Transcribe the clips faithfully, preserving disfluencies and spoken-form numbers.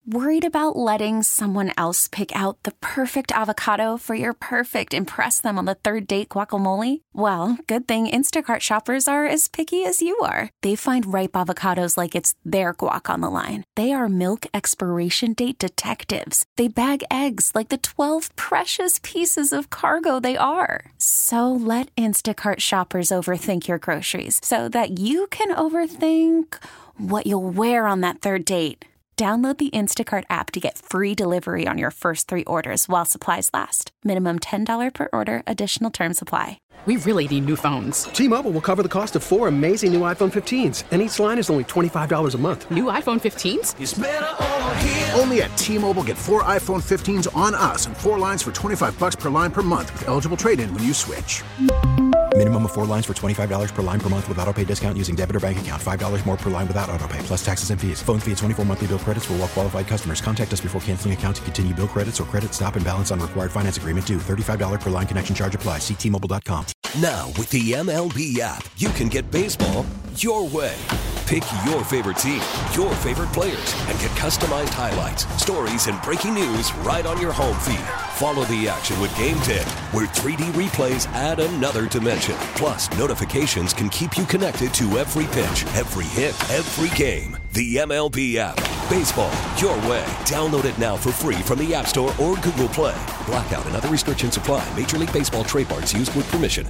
Worried about letting someone else pick out the perfect avocado for your perfect impress them on the third date guacamole? Well, good thing Instacart shoppers are as picky as you are. They find ripe avocados like it's their guac on the line. They are milk expiration date detectives. They bag eggs like the twelve precious pieces of cargo they are. So let Instacart shoppers overthink your groceries so that you can overthink what you'll wear on that third date. Download the Instacart app to get free delivery on your first three orders while supplies last. Minimum ten dollars per order. Additional terms apply. We really need new phones. T-Mobile will cover the cost of four amazing new iPhone fifteens, and each line is only twenty-five dollars a month. New iPhone fifteens? It's better over here. Only at T-Mobile, get four iPhone fifteens on us and four lines for twenty-five dollars per line per month with eligible trade-in when you switch. Minimum of four lines for twenty-five dollars per line per month with autopay discount using debit or bank account. five dollars more per line without autopay, plus taxes and fees. Phone fee at twenty-four monthly bill credits for well-qualified customers. Contact us before canceling account to continue bill credits or credit stop and balance on required finance agreement due. thirty-five dollars per line connection charge applies. See T Mobile dot com. Now, with the M L B app, you can get baseball your way. Pick your favorite team, your favorite players, and get customized highlights, stories, and breaking news right on your home feed. Follow the action with Game ten, where three D replays add another dimension. Plus, notifications can keep you connected to every pitch, every hit, every game. The M L B app. Baseball your way. Download it now for free from the App Store or Google Play. Blackout and other restrictions apply. Major League Baseball trademarks used with permission.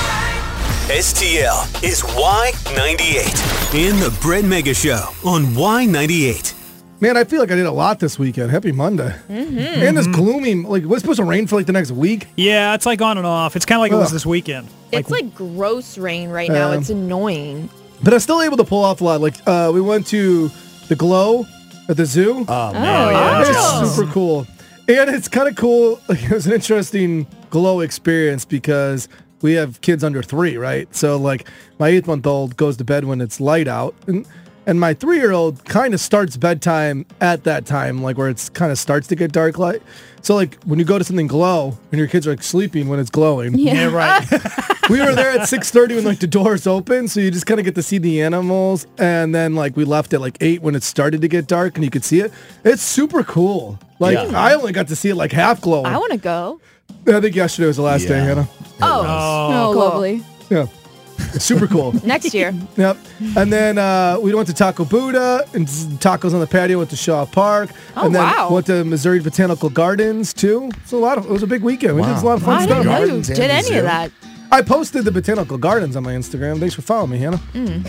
S T L is Y ninety-eight in the Brett Mega Show on Y ninety-eight. Man, I feel like I did a lot this weekend. Happy Monday. Mm-hmm. And it's gloomy. Like, we're supposed to rain for like the next week. Yeah, it's like on and off. It's kind of like Ugh. it was this weekend. It's like, like gross rain right now. Uh, it's annoying. But I'm still able to pull off a lot. Like, uh, we went to the Glow at the zoo. Oh, man. Oh, yeah. It's super cool. And it's kind of cool. Like, it was an interesting Glow experience because we have kids under three, right? So, like, my eight-month-old goes to bed when it's light out. And and my three-year-old kind of starts bedtime at that time, like, where it's kind of starts to get dark light. So, like, when you go to something Glow, and your kids are, like, sleeping when it's glowing. Yeah, yeah right. We were there at six thirty when, like, the doors open, so you just kind of get to see the animals. And then, like, we left at, like, eight when it started to get dark, and you could see it. It's super cool. Like, yeah. I only got to see it, like, half glowing. I want to go. I think yesterday was the last yeah. day, Hannah. Oh, oh cool. lovely. Yeah. Super cool. Next year. Yep. And then uh, we went to Taco Buddha and tacos on the patio. Went to Shaw Park. Oh, and then wow. went to Missouri Botanical Gardens too. So a lot of it was a big weekend. Wow. We did a lot of fun I stuff. didn't know you did any of that. I posted the Botanical Gardens on my Instagram. Thanks for following me, Hannah.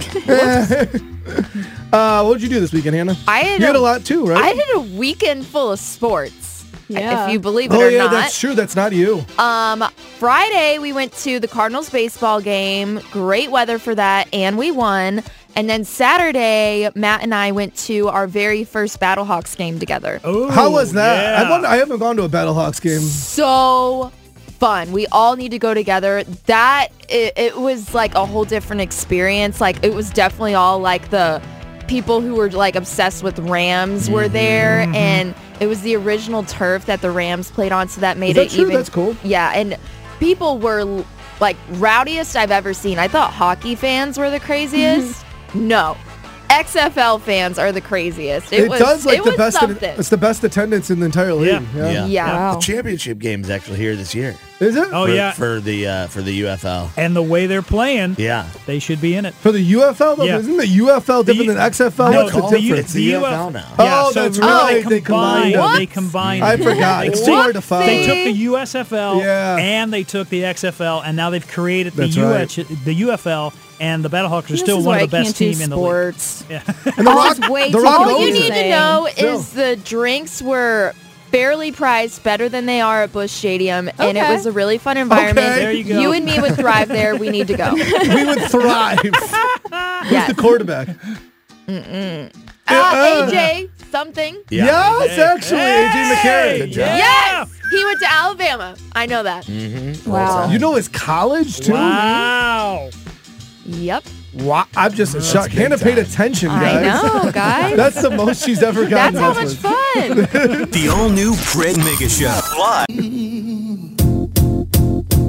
Mm. uh, what did you do this weekend, Hannah? I had you a, had a lot too, right? I had a weekend full of sports. Yeah. If you believe it oh, or yeah, not. that's true. That's not you. Um, Friday, we went to the Cardinals baseball game. Great weather for that, and we won. And then Saturday, Matt and I went to our very first Battlehawks game together. Ooh, How was that? Yeah. I, wonder, I haven't gone to a Battlehawks game. So fun. We all need to go together. That, it, it was like a whole different experience. Like, it was definitely all like the people who were like obsessed with Rams were there, Mm-hmm. and it was the original turf that the Rams played on, so that made Is that it true? even. That's cool. Yeah, and people were like rowdiest I've ever seen. I thought hockey fans were the craziest. No. X F L fans are the craziest. It, It, was, does like it the was best. something. It's the best attendance in the entire league. Yeah. Yeah. Yeah. Yeah. Wow. The championship game is actually here this year. Is it? Oh, for, yeah. For the uh, for the U F L. And the way they're playing, Yeah. they should be in it. For the U F L, though? Yeah. Isn't the U F L different The- than X F L? No, What's the the U- difference? It's the U F L now. Yeah, Oh, so that's remember right. They They combined. combined They them. combined. I forgot. They, It's took- too hard to follow. they took the U S F L Yeah. and they took the X F L, and now they've created the That's U right. H, the U F L, and the Battlehawks are This still is one why of the I best can't do team in the sports. league. Yeah. And the All Rock, is way the too Rock All knows you it. need to know Still. is the drinks were fairly priced, better than they are at Busch Stadium, and it Okay. was a really fun environment. Okay. There you go. and me would thrive there. We need to go. We would thrive. Who's Yes. the quarterback? Uh, A J something. Yeah. Yes, actually, A J McCarron. Good job. Yes, he went to Alabama. I know that. Mm-hmm. Wow. You know his college, too? Wow. Yep. Wow. I'm just That's shocked. big Hannah paid time. attention, I guys. know, guys. That's the most she's ever gotten. That's how much this fun. The all-new Brett Mega Show. Live.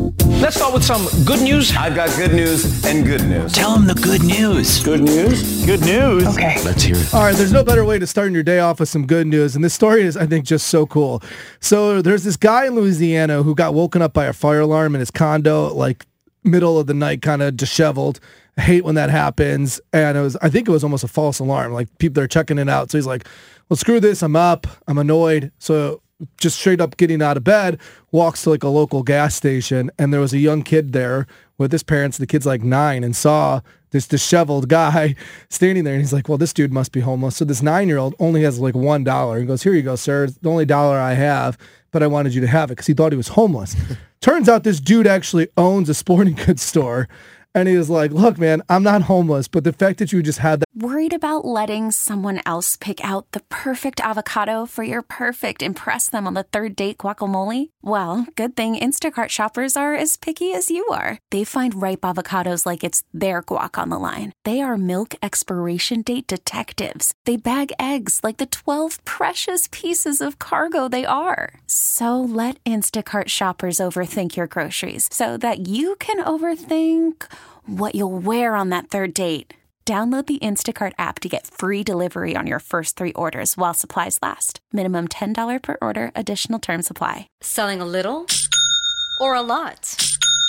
Let's start with some good news. I've got good news and good news. Tell them the good news. Good news? Good news. Okay. Let's hear it. All right, there's no better way to start your day off with some good news. And this story is, I think, just so cool. So there's this guy in Louisiana who got woken up by a fire alarm in his condo, like middle of the night, kind of disheveled. I hate when that happens. And it was, I think it was almost a false alarm. Like people are checking it out. So he's like, well, screw this. I'm up. I'm annoyed. So just straight up getting out of bed, walks to like a local gas station, and there was a young kid there with his parents. The kid's like nine and saw this disheveled guy standing there, and he's like, well, this dude must be homeless. So this nine-year-old only has like one dollar. He goes, here you go, sir. It's the only dollar I have, but I wanted you to have it because he thought he was homeless. Turns out this dude actually owns a sporting goods store. And he was like, look, man, I'm not homeless, but the fact that you just had that. Worried about letting someone else pick out the perfect avocado for your perfect impress them on the third date guacamole? Well, good thing Instacart shoppers are as picky as you are. They find ripe avocados like it's their guac on the line. They are milk expiration date detectives. They bag eggs like the twelve precious pieces of cargo they are. So let Instacart shoppers overthink your groceries so that you can overthink what you'll wear on that third date. Download the Instacart app to get free delivery on your first three orders while supplies last. Minimum ten dollars per order. Additional terms apply. Selling a little or a lot?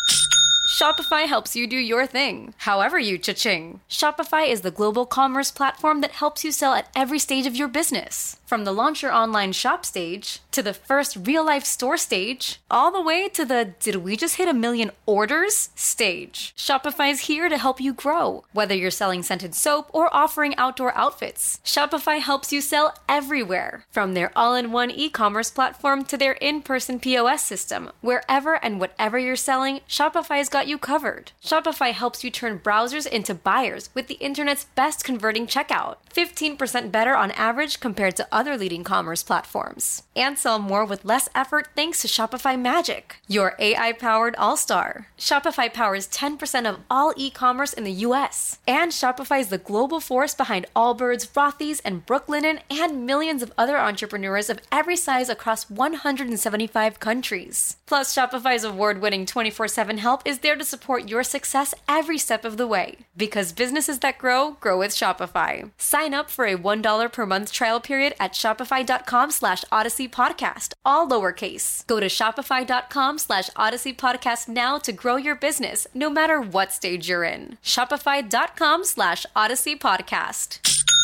Shopify helps you do your thing, however you cha-ching. Shopify is the global commerce platform that helps you sell at every stage of your business. From the launch your online shop stage, to the first real-life store stage, all the way to the did we just hit a million orders stage. Shopify is here to help you grow. Whether you're selling scented soap or offering outdoor outfits, Shopify helps you sell everywhere. From their all-in-one e-commerce platform to their in-person P O S system, wherever and whatever you're selling, Shopify's got you covered. Shopify helps you turn browsers into buyers with the internet's best converting checkout. fifteen percent better on average compared to other leading commerce platforms. And sell more with less effort thanks to Shopify Magic, your A I-powered all-star. Shopify powers ten percent of all e-commerce in the U S. And Shopify is the global force behind Allbirds, Rothy's, and Brooklinen, and millions of other entrepreneurs of every size across one hundred seventy-five countries. Plus, Shopify's award-winning twenty-four seven help is there to support your success every step of the way. Because businesses that grow, grow with Shopify. Sign up for a one dollar per month trial period at shopify.com slash Odyssey Podcast, all lowercase. Go to shopify.com slash Odyssey Podcast now to grow your business, no matter what stage you're in. Shopify.com slash Odyssey Podcast.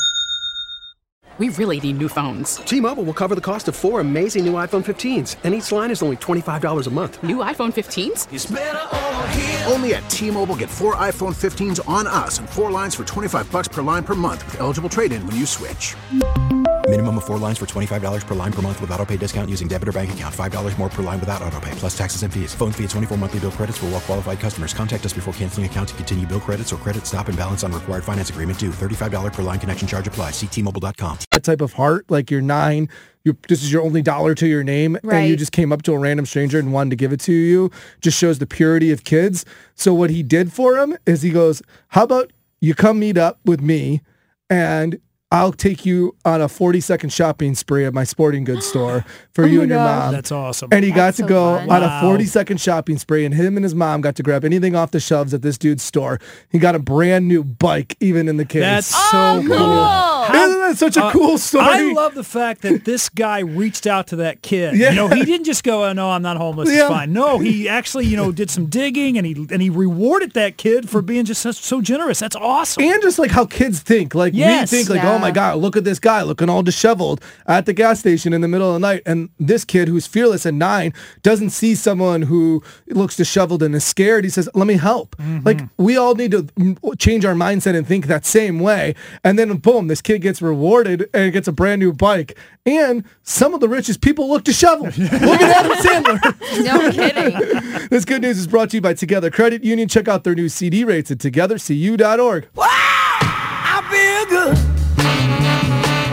We really need new phones. T-Mobile will cover the cost of four amazing new iPhone fifteens, and each line is only twenty-five dollars a month. New iPhone fifteens? It's better over here. Only at T-Mobile, get four iPhone fifteens on us and four lines for twenty-five bucks per line per month with eligible trade-in when you switch. Minimum of four lines for twenty-five dollars per line per month with autopay discount using debit or bank account. five dollars more per line without autopay, plus taxes and fees. Phone fee at twenty-four monthly bill credits for well-qualified customers. Contact us before canceling account to continue bill credits or credit stop and balance on required finance agreement due. thirty-five dollars per line connection charge applies. See T Mobile dot com. That type of heart, like you're nine, you this is your only dollar to your name, right, and you just came up to a random stranger and wanted to give it to you, just shows the purity of kids. So what he did for him is he goes, how about you come meet up with me and I'll take you on a forty second shopping spree at my sporting goods store for Oh you my and your gosh. mom. That's awesome. And he That's got to so go fun. on Wow. a forty second shopping spree, and him and his mom got to grab anything off the shelves at this dude's store. He got a brand new bike, even in the case. That's so cool. Isn't that such a Uh, cool story? I love the fact that this guy reached out to that kid. Yeah. You know, he didn't just go, "Oh no, I'm not homeless. Yeah. It's fine." No, he actually, you know, did some digging and he and he rewarded that kid for being just so, so generous. That's awesome. And just like how kids think. Like Yes. we think like, Yeah. oh my God, look at this guy looking all disheveled at the gas station in the middle of the night. And this kid who's fearless at nine doesn't see someone who looks disheveled and is scared. He says, let me help. Mm-hmm. Like we all need to mm, change our mindset and think that same way. And then boom, this kid gets rewarded and gets a brand new bike. And some of the richest people look disheveled. Look at Adam Sandler. No kidding. This good news is brought to you by Together Credit Union. Check out their new C D rates at together c u dot org. I feel good.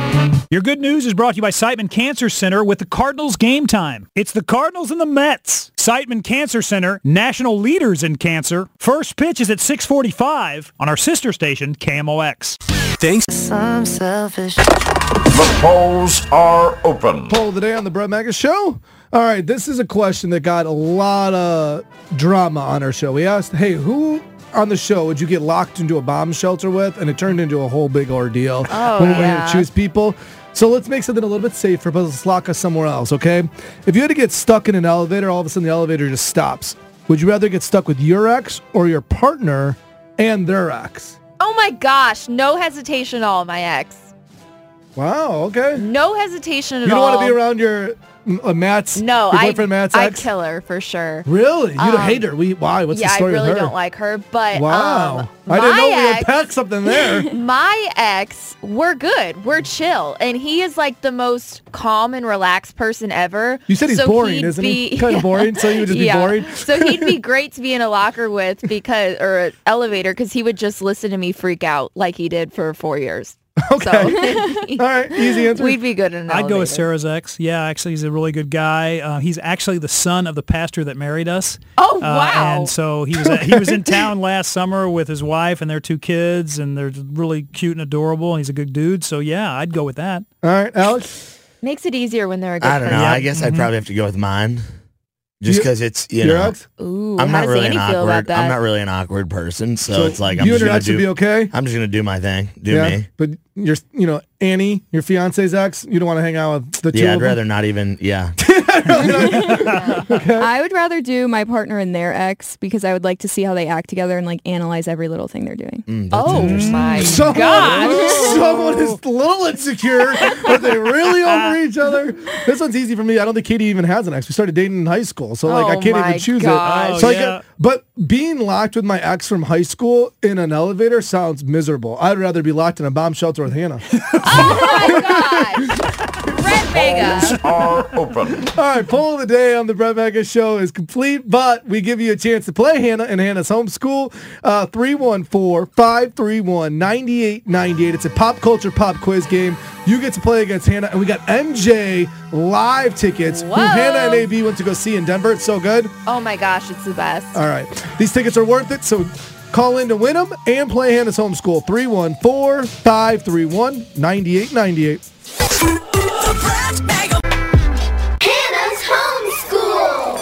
Your good news is brought to you by Siteman Cancer Center with the Cardinals Game Time. It's the Cardinals and the Mets. Siteman Cancer Center, national leaders in cancer. First pitch is at six forty-five on our sister station, K M O X. Thanks. I'm selfish. The polls are open. Poll of the day on the Brett Mega Show. All right, this is a question that got a lot of drama on our show. We asked, hey, who on the show would you get locked into a bomb shelter with? And it turned into a whole big ordeal Oh, when we yeah. had to choose people. So let's make something a little bit safer, but let's lock us somewhere else, okay? If you had to get stuck in an elevator, all of a sudden the elevator just stops. Would you rather get stuck with your ex or your partner and their ex? Oh my gosh, no hesitation at all, my ex. Wow, okay. No hesitation at You don't all. want to be around your uh, Matt's, No, your I, boyfriend Matt's I ex? kill her for sure. Really? You don't Um, hate her? We, why? What's yeah, the story I really with her? don't like her, but Wow. um, I didn't my know we ex, unpacked something there. My ex, we're good. We're chill. And he is like the most calm and relaxed person ever. You said he's So boring, he'd isn't he? be- Kind of boring, so you would just yeah. be boring? So he'd be great to be in a locker with because, or an elevator, because he would just listen to me freak out like he did for four years. Okay. So, all right, easy answer. We'd be good in an I'd go with elevator. Sarah's ex. Yeah, actually, he's a really good guy. Uh, he's actually the son of the pastor that married us. Oh, Uh, wow. and so he was at, he was in town last summer with his wife and their two kids, and they're really cute and adorable. And he's a good dude. So yeah, I'd go with that. All right, Alex. Makes it easier when they're a good I don't know. person. I guess I'd probably have to go with mine. Just You- because it's, you your know, ex? Ooh, I'm how not does really Andy an feel about awkward. that? I'm not really an awkward person, so, So it's like I'm you just and your gonna ex do. would be okay? I'm just gonna do my thing. Do yeah, me. but you're, you know, Annie, your fiance's ex, you don't want to hang out with the two Yeah, I'd of them? rather not even. Yeah. I would rather do my partner and their ex because I would like to see how they act together and like analyze every little thing they're doing. Mm, that's Oh interesting. my Someone, god. someone is a little insecure. Are they really over each other? This one's easy for me. I don't think Katie even has an ex. We started dating in high school, so like I Oh can't my even choose gosh. it. So Oh, I yeah. get, but being locked with my ex from high school in an elevator sounds miserable. I'd rather be locked in a bomb shelter with Hannah. Oh my gosh. Red Mega. Polls are open. All right, poll of the day on the Brett Mega Show is complete, but we give you a chance to play Hannah and Hannah's homeschool. Uh, three one four, five three one, nine eight nine eight. It's a pop culture pop quiz game. You get to play against Hannah, and we got M J live tickets, Whoa. who Hannah and A B went to go see in Denver. It's so good. Oh my gosh, it's the best. All right, these tickets are worth it, so call in to win them and play Hannah's homeschool. three one four, five three one, nine eight nine eight. Hannah's homeschool.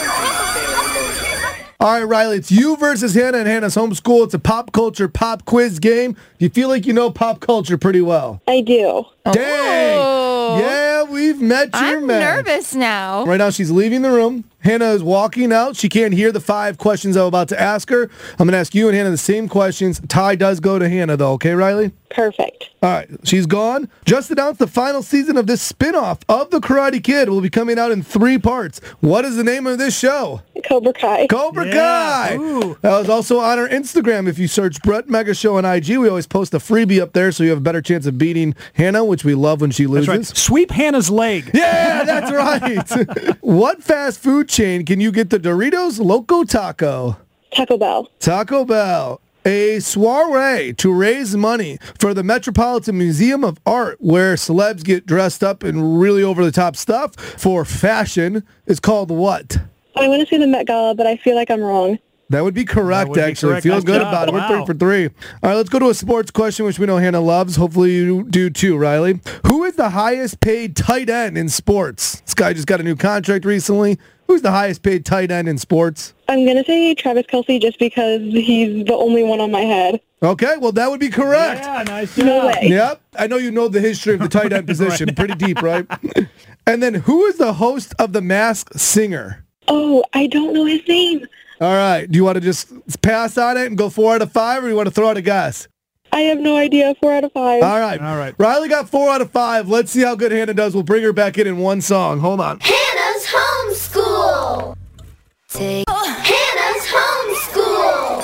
All right, Riley, it's you versus Hannah and Hannah's homeschool. It's a pop culture pop quiz game. Do you feel like you know pop culture pretty well? I do. Dang! Oh. Yeah, we've met your I'm match. nervous now. Right now, she's leaving the room. Hannah is walking out. She can't hear the five questions I'm about to ask her. I'm going to ask you and Hannah the same questions. Tie does go to Hannah, though. Okay, Riley? Perfect. All right, she's gone. Just announced the final season of this spin-off of The Karate Kid will be coming out in three parts. What is the name of this show? Cobra Kai. Cobra Yeah. Kai. Ooh. That was also on our Instagram. If you search Brett Mega Show on I G, we always post a freebie up there so you have a better chance of beating Hannah, which we love when she That's loses. right. Sweep Hannah's leg. Yeah, that's right. What fast food chain can you get the Doritos Loco Taco? Taco Bell. Taco Bell. A soiree to raise money for the Metropolitan Museum of Art, where celebs get dressed up in really over-the-top stuff for fashion, is called what? I want to say the Met Gala, but I feel like I'm wrong. That would be correct, would be actually. correct. Feel Nice good job. about it. We're Wow. three for three. All right, let's go to a sports question, which we know Hannah loves. Hopefully you do too, Riley. Who is the highest paid tight end in sports? This guy just got a new contract recently. Who's the highest paid tight end in sports? I'm going to say Travis Kelce just because he's the only one on my head. Okay, well, that would be correct. Yeah, nice job. No way. Yep. I know you know the history of the tight end position. Pretty deep, right? And then who is the host of The Masked Singer? Oh, I don't know his name. All right. Do you want to just pass on it and go four out of five, or you want to throw out a guess? I have no idea. Four out of five. All right. All right. Riley got four out of five. Let's see how good Hannah does. We'll bring her back in in one song. Hold on. Hannah's homeschool. Take Hannah's homeschool.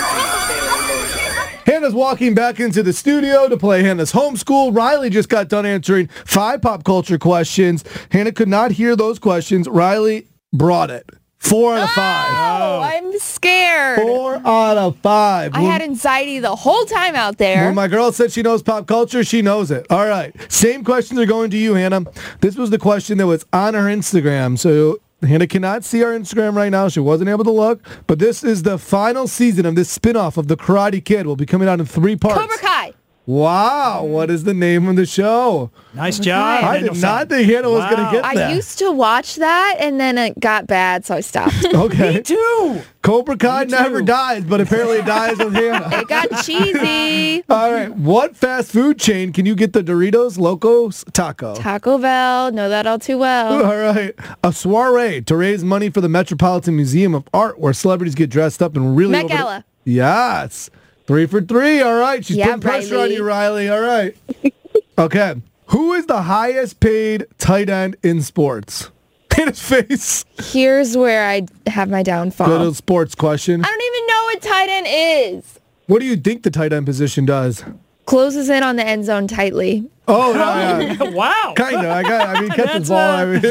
Hannah's walking back into the studio to play Hannah's homeschool. Riley just got done answering five pop culture questions. Hannah could not hear those questions. Riley brought it. Four out of five. Oh, I'm scared. Four out of five. I had anxiety the whole time out there. When my girl said she knows pop culture, she knows it. All right. Same questions are going to you, Hannah. This was the question that was on her Instagram. So Hannah cannot see our Instagram right now. She wasn't able to look. But this is the final season of this spinoff of The Karate Kid. Will be coming out in three parts. Cobra Kai. Wow. What is the name of the show? Nice job. I did not think Hannah was going to get that. I used to watch that, and then it got bad, so I stopped. Okay. Me too. Cobra Kai never dies, but apparently it dies with Hannah. It got cheesy. All right. What fast food chain can you get the Doritos Locos Taco? Taco Bell. Know that all too well. All right. A soiree to raise money for the Metropolitan Museum of Art where celebrities get dressed up and really... Met over the- Gala. Yes. Three for three. All right. She's Yeah, putting pressure Riley. on you, Riley. All right. Okay. Who is the highest paid tight end in sports? In his face. Here's where I have my downfall. Good old sports question. I don't even know what tight end is. What do you think the tight end position does? Closes in on the end zone tightly. Oh, yeah, yeah. Wow. Kind of. I got. I mean, catches ball. I mean.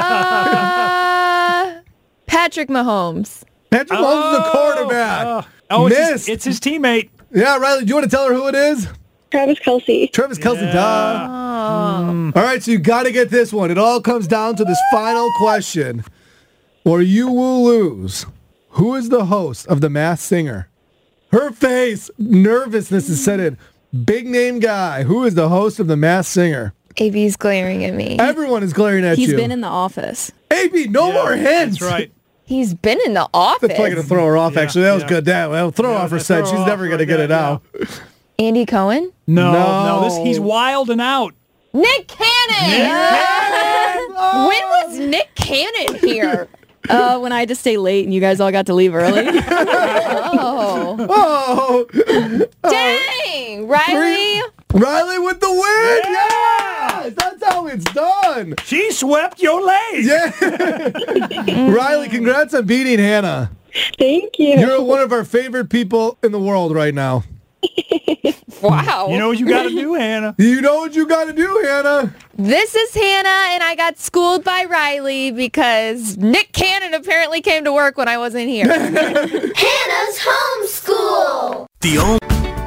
Uh, Patrick Mahomes. Patrick Mahomes is the quarterback. Oh, oh it's, Missed. his, it's his teammate. Yeah, Riley, do you want to tell her who it is? Travis Kelce. Travis Kelce, Yeah. duh. Oh. All right, so you got to get this one. It all comes down to this final question, or you will lose. Who is the host of The Masked Singer? Her face, nervousness is set in. Big name guy. Who is the host of The Masked Singer? A B's glaring at me. Everyone is glaring at He's you. been in The Office. A B, no more hints. That's right. He's been in the office. That's probably going to throw her off, Yeah, actually. That was yeah. good. That well, throw Yeah, off her that said. throw She's off never going to right get it there, out. Andy Cohen? No, No. no, this he's wild and out. Nick Cannon! When was Nick Cannon here? Uh, when I had to stay late and you guys all got to leave early. Oh. Oh, Dang! Riley? Riley with the win! Yes! That's how it's done! She swept your leg. Yeah! Riley, congrats on beating Hannah. Thank you. You're one of our favorite people in the world right now. Wow. You know what you got to do, Hannah. You know what you got to do, Hannah? This is Hannah, and I got schooled by Riley because Nick Cannon apparently came to work when I wasn't here. Hannah's homeschool. The only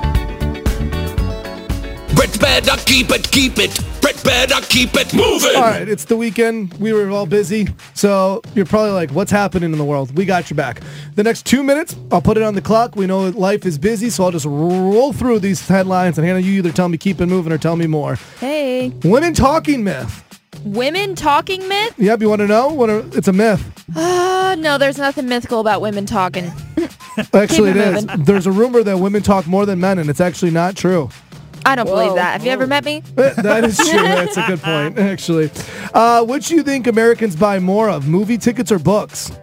Brett better keep it, keep it. Brett better keep it moving. All right, it's the weekend. We were all busy, so you're probably like, what's happening in the world? We got your back. The next two minutes, I'll put it on the clock. We know that life is busy, so I'll just roll through these headlines, and Hannah, you either tell me keep it moving or tell me more. Hey. Women talking myth. Women talking myth? Yep, you want to know? What are, it's a myth. Uh, no, there's nothing mythical about women talking. Actually, it Keep it is. moving. There's a rumor that women talk more than men, and it's actually not true. I don't believe that. Have you ever met me? That is true. That's a good point, actually. Uh, which do you think Americans buy more of, movie tickets or books?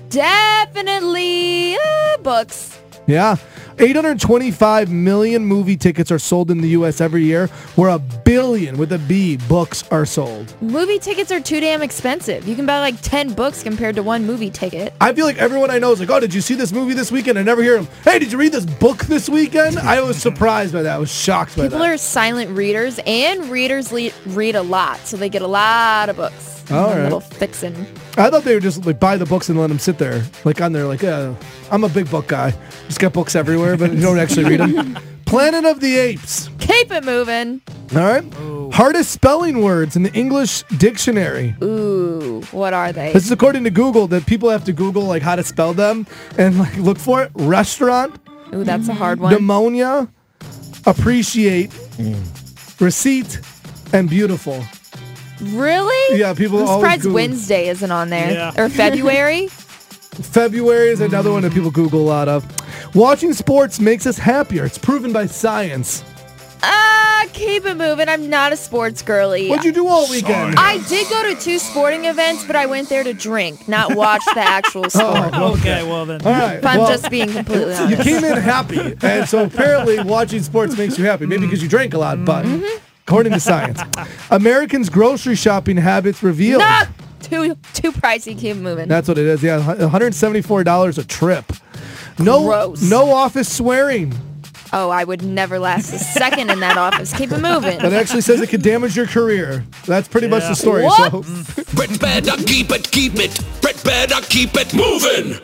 Definitely uh, books. Yeah. eight hundred twenty-five million movie tickets are sold in the U S every year, where a billion, with a B, books are sold. Movie tickets are too damn expensive. You can buy like ten books compared to one movie ticket. I feel like everyone I know is like, oh, did you see this movie this weekend? I never hear them. Hey, did you read this book this weekend? I was surprised by that. I was shocked by People that. are silent readers, and readers le- read a lot, so they get a lot of books. All A right. little fixin'. I thought they would just like buy the books and let them sit there, like on there, like, uh, I'm a big book guy. Just got books everywhere, but you don't actually read them. Planet of the Apes. Keep it moving. All right. Hardest spelling words in the English dictionary. Ooh, what are they? This is according to Google, that people have to Google like how to spell them and like look for it. Restaurant. Ooh, that's a hard one. Pneumonia. Appreciate. Receipt. And beautiful. Really? Yeah, people I'm always surprised Google- Wednesday isn't on there. Yeah. Or February. February is another one that people Google a lot of. Watching sports makes us happier. It's proven by science. Ah, keep it moving. I'm not a sports girlie. What'd you do all weekend? I did go to two sporting events, but I went there to drink, not watch the actual sport. Oh, Okay, well then. All right. If I'm well, just being completely you honest. came in happy, and so apparently watching sports makes you happy. Maybe because you drank a lot, but according to science, Americans' grocery shopping habits revealed. Not too too pricey. Keep it moving. That's what it is. Yeah, one hundred seventy-four dollars a trip. No, Gross. no office swearing. Oh, I would never last a second in that office. Keep it moving. That actually says it could damage your career. That's pretty much the story. What? So, Brett better keep it, keep it. Brett better keep it moving.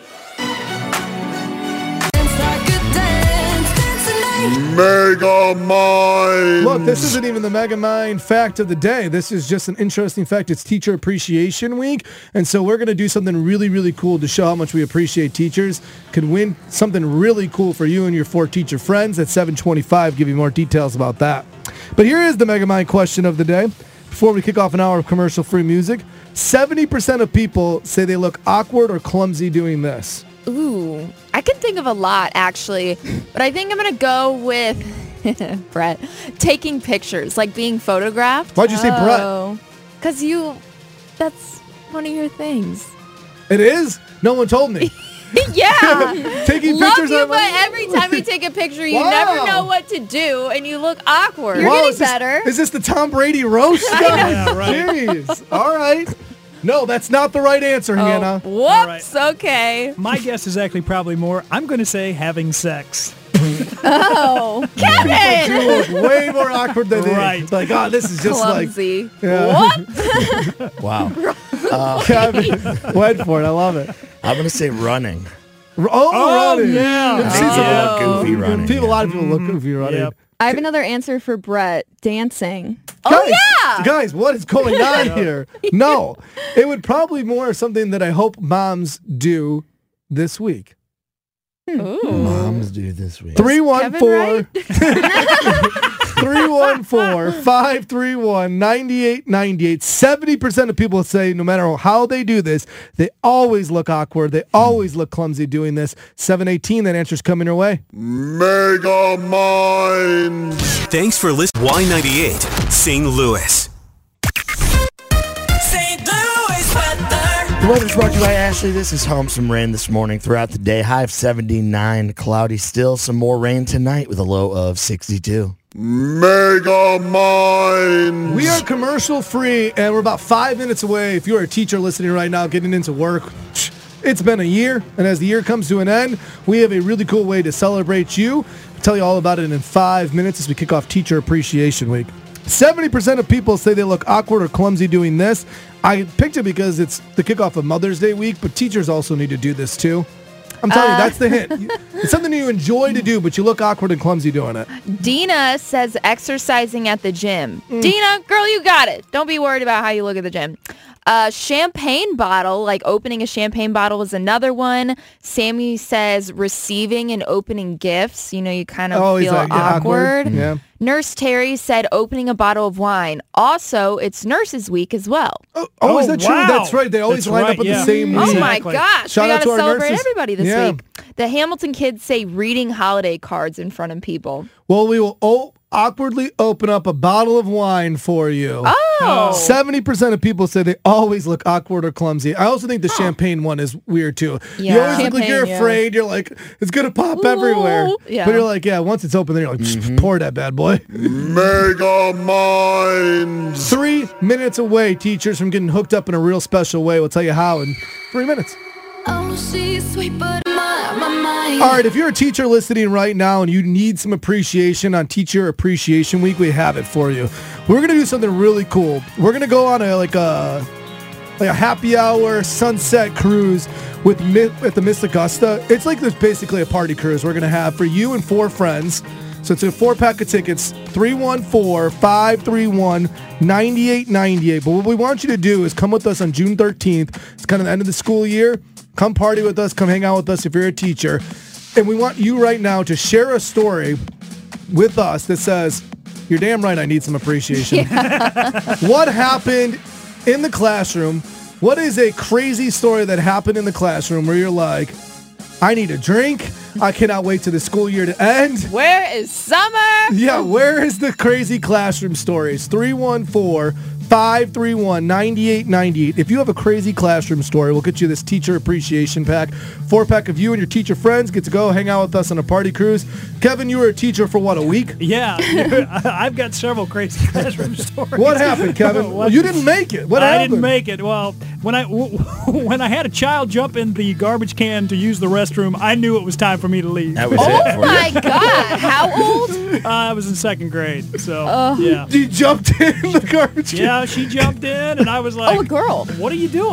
Mega Mind. Look, this isn't even the Mega Mind fact of the day. This is just an interesting fact. It's Teacher Appreciation Week, and so we're going to do something really, really cool to show how much we appreciate teachers. Could win something really cool for you and your four teacher friends at seven twenty-five. Give you more details about that. But here is the Mega Mind question of the day. Before we kick off an hour of commercial-free music, seventy percent of people say they look awkward or clumsy doing this. Ooh, I can think of a lot, actually. But I think I'm going to go with, Brett, taking pictures, like being photographed. Why'd you say Brett? Because you, that's one of your things. It is? No one told me. Yeah. Taking Love pictures you, of but every time we take a picture, you Wow. never know what to do, and you look awkward. You're getting better. Is this the Tom Brady roast? Yeah, right. Jeez. All right. No, that's not the right answer, Hannah. Whoops. Okay. My guess is actually probably more. I'm going to say having sex. Oh, Kevin! You look way more awkward than Right. it. Like, oh, this is just Clumsy. like... Yeah. What? Wow. Uh, Kevin, went for it. I love it. I'm going to say running. Oh, Oh, running. yeah. I've I seen think some- you look goofy running. People, a lot of people look goofy running. Yep. I have another answer for Brett. Dancing. Oh, Guys, yeah! Guys, what is going on here? No. It would probably more something that I hope moms do this week. Ooh. Moms do this week. three one four Kevin three one four, five three one, nine eight nine eight. seventy percent of people say no matter how they do this, they always look awkward. They always look clumsy doing this. seven eighteen, that answer's coming your way. Mega Mind. Thanks for listening. Y ninety-eight, Saint Louis. Saint Louis weather. The weather's brought to you by Ashley. This is home. Some rain this morning throughout the day. High of seventy-nine. Cloudy still. Some more rain tonight with a low of sixty-two. Mega Mind. We are commercial free, and we're about five minutes away. If you're a teacher listening right now, getting into work, it's been a year, and as the year comes to an end, we have a really cool way to celebrate you. I'll tell you all about it in five minutes as we kick off Teacher Appreciation Week. seventy percent of people say they look awkward or clumsy doing this. I picked it because it's the kickoff of Mother's Day week, but teachers also need to do this too. I'm telling Uh, you, that's the hint. It's something you enjoy to do, but you look awkward and clumsy doing it. Dina says exercising at the gym. Mm. Dina, girl, you got it. Don't be worried about how you look at the gym. Uh, champagne bottle, like opening a champagne bottle is another one. Sammy says receiving and opening gifts. You know, you kind of Oh, he's feel like, yeah, awkward. awkward. Yeah. Nurse Terry said opening a bottle of wine. Also, it's Nurses Week as well. Oh, oh, is Oh, that true? wow. That's right. They always That's line right, up at yeah. the same Oh week. my Exactly. gosh, Shout we out got to to our celebrate nurses. everybody this Yeah. week. The Hamilton kids say reading holiday cards in front of people. Well, we will o- awkwardly open up a bottle of wine for you. Oh. seventy percent of people say they always look awkward or clumsy. I also think the champagne one is weird too. You Yeah. always look like you're Champagne, yeah. afraid. You're like, it's going to pop Ooh, everywhere. yeah. But you're like, yeah, once it's open, then you're like, "Psh, pour that bad boy. Mega Mind. Three minutes away, teachers, from getting hooked up in a real special way. We'll tell you how in three minutes. Oh, she's sweet, but my, my mind. All right, if you're a teacher listening right now and you need some appreciation on Teacher Appreciation Week, we have it for you. We're going to do something really cool. We're going to go on a like a like a happy hour sunset cruise with Mi- at the Miss Augusta. It's like this basically a party cruise we're going to have for you and four friends. So it's a four-pack of tickets, three one four, five three one, nine eight nine eight. But what we want you to do is come with us on June thirteenth. It's kind of the end of the school year. Come party with us. Come hang out with us if you're a teacher. And we want you right now to share a story with us that says, you're damn right I need some appreciation. What happened in the classroom? What is a crazy story that happened in the classroom where you're like, I need a drink. I cannot wait to the school year to end. Where is summer? Yeah, where is the crazy classroom stories? three one four, five three one, nine eight nine eight. If you have a crazy classroom story, we'll get you this teacher appreciation pack. Four pack of you and your teacher friends get to go hang out with us on a party cruise. Kevin, you were a teacher for what, a week? Yeah, I've got several crazy classroom stories. What happened, Kevin? What- You didn't make it. What I happened? didn't make it. Well, when I w- when I had a child jump in the garbage can to use the restroom, I knew it was time for me to leave. That was Oh it for my you. God. How old? Uh, I was in second grade, so Oh. yeah. You jumped in the garbage can. Yeah, she jumped in, and I was like, Oh, a girl. what are you doing?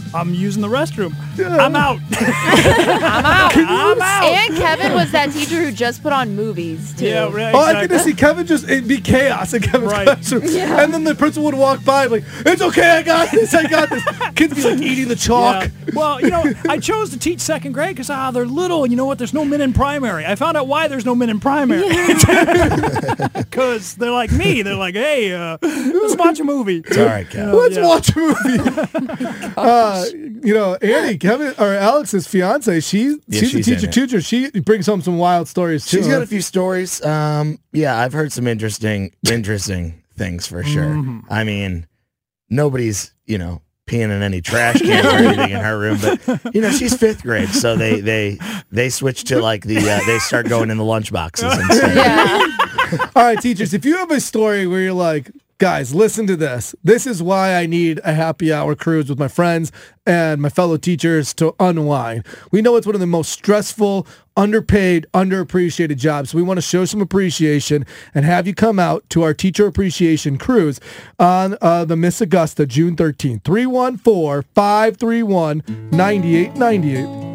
I'm using the restroom. I'm out. I'm out. I'm out. And Kevin was that teacher who just put on movies, too. Yeah, right. Oh, I could see Kevin just, it'd be chaos in Kevin's Right. classroom. Yeah. And then the principal would walk by like, it's okay, I got this, I got this. Kids be like eating the chalk. Yeah. Well, you know, I chose to teach second grade because, ah, they're little, and you know what? There's no men in primary. I found out why there's no men in primary. Because they're like me. They're like, hey, uh, let's watch a movie. It's all right, Kevin. Let's yeah. watch a movie. uh, you know, Annie, Kevin, or Alex's fiance, she, Yeah, she's, she's a in teacher it. teacher. She brings home some wild stories too. She's huh? got a few stories. Um, yeah, I've heard some interesting, interesting things for sure. Mhm. I mean, nobody's, you know, peeing in any trash cans or anything in her room, but you know, she's fifth grade, so they they they switch to like the uh, they start going in the lunch boxes instead. Yeah. All right, teachers, if you have a story where you're like, guys, listen to this. This is why I need a happy hour cruise with my friends and my fellow teachers to unwind. We know it's one of the most stressful, underpaid, underappreciated jobs. So we want to show some appreciation and have you come out to our teacher appreciation cruise on uh, the Miss Augusta, June thirteenth. three one four, five three one, nine eight nine eight.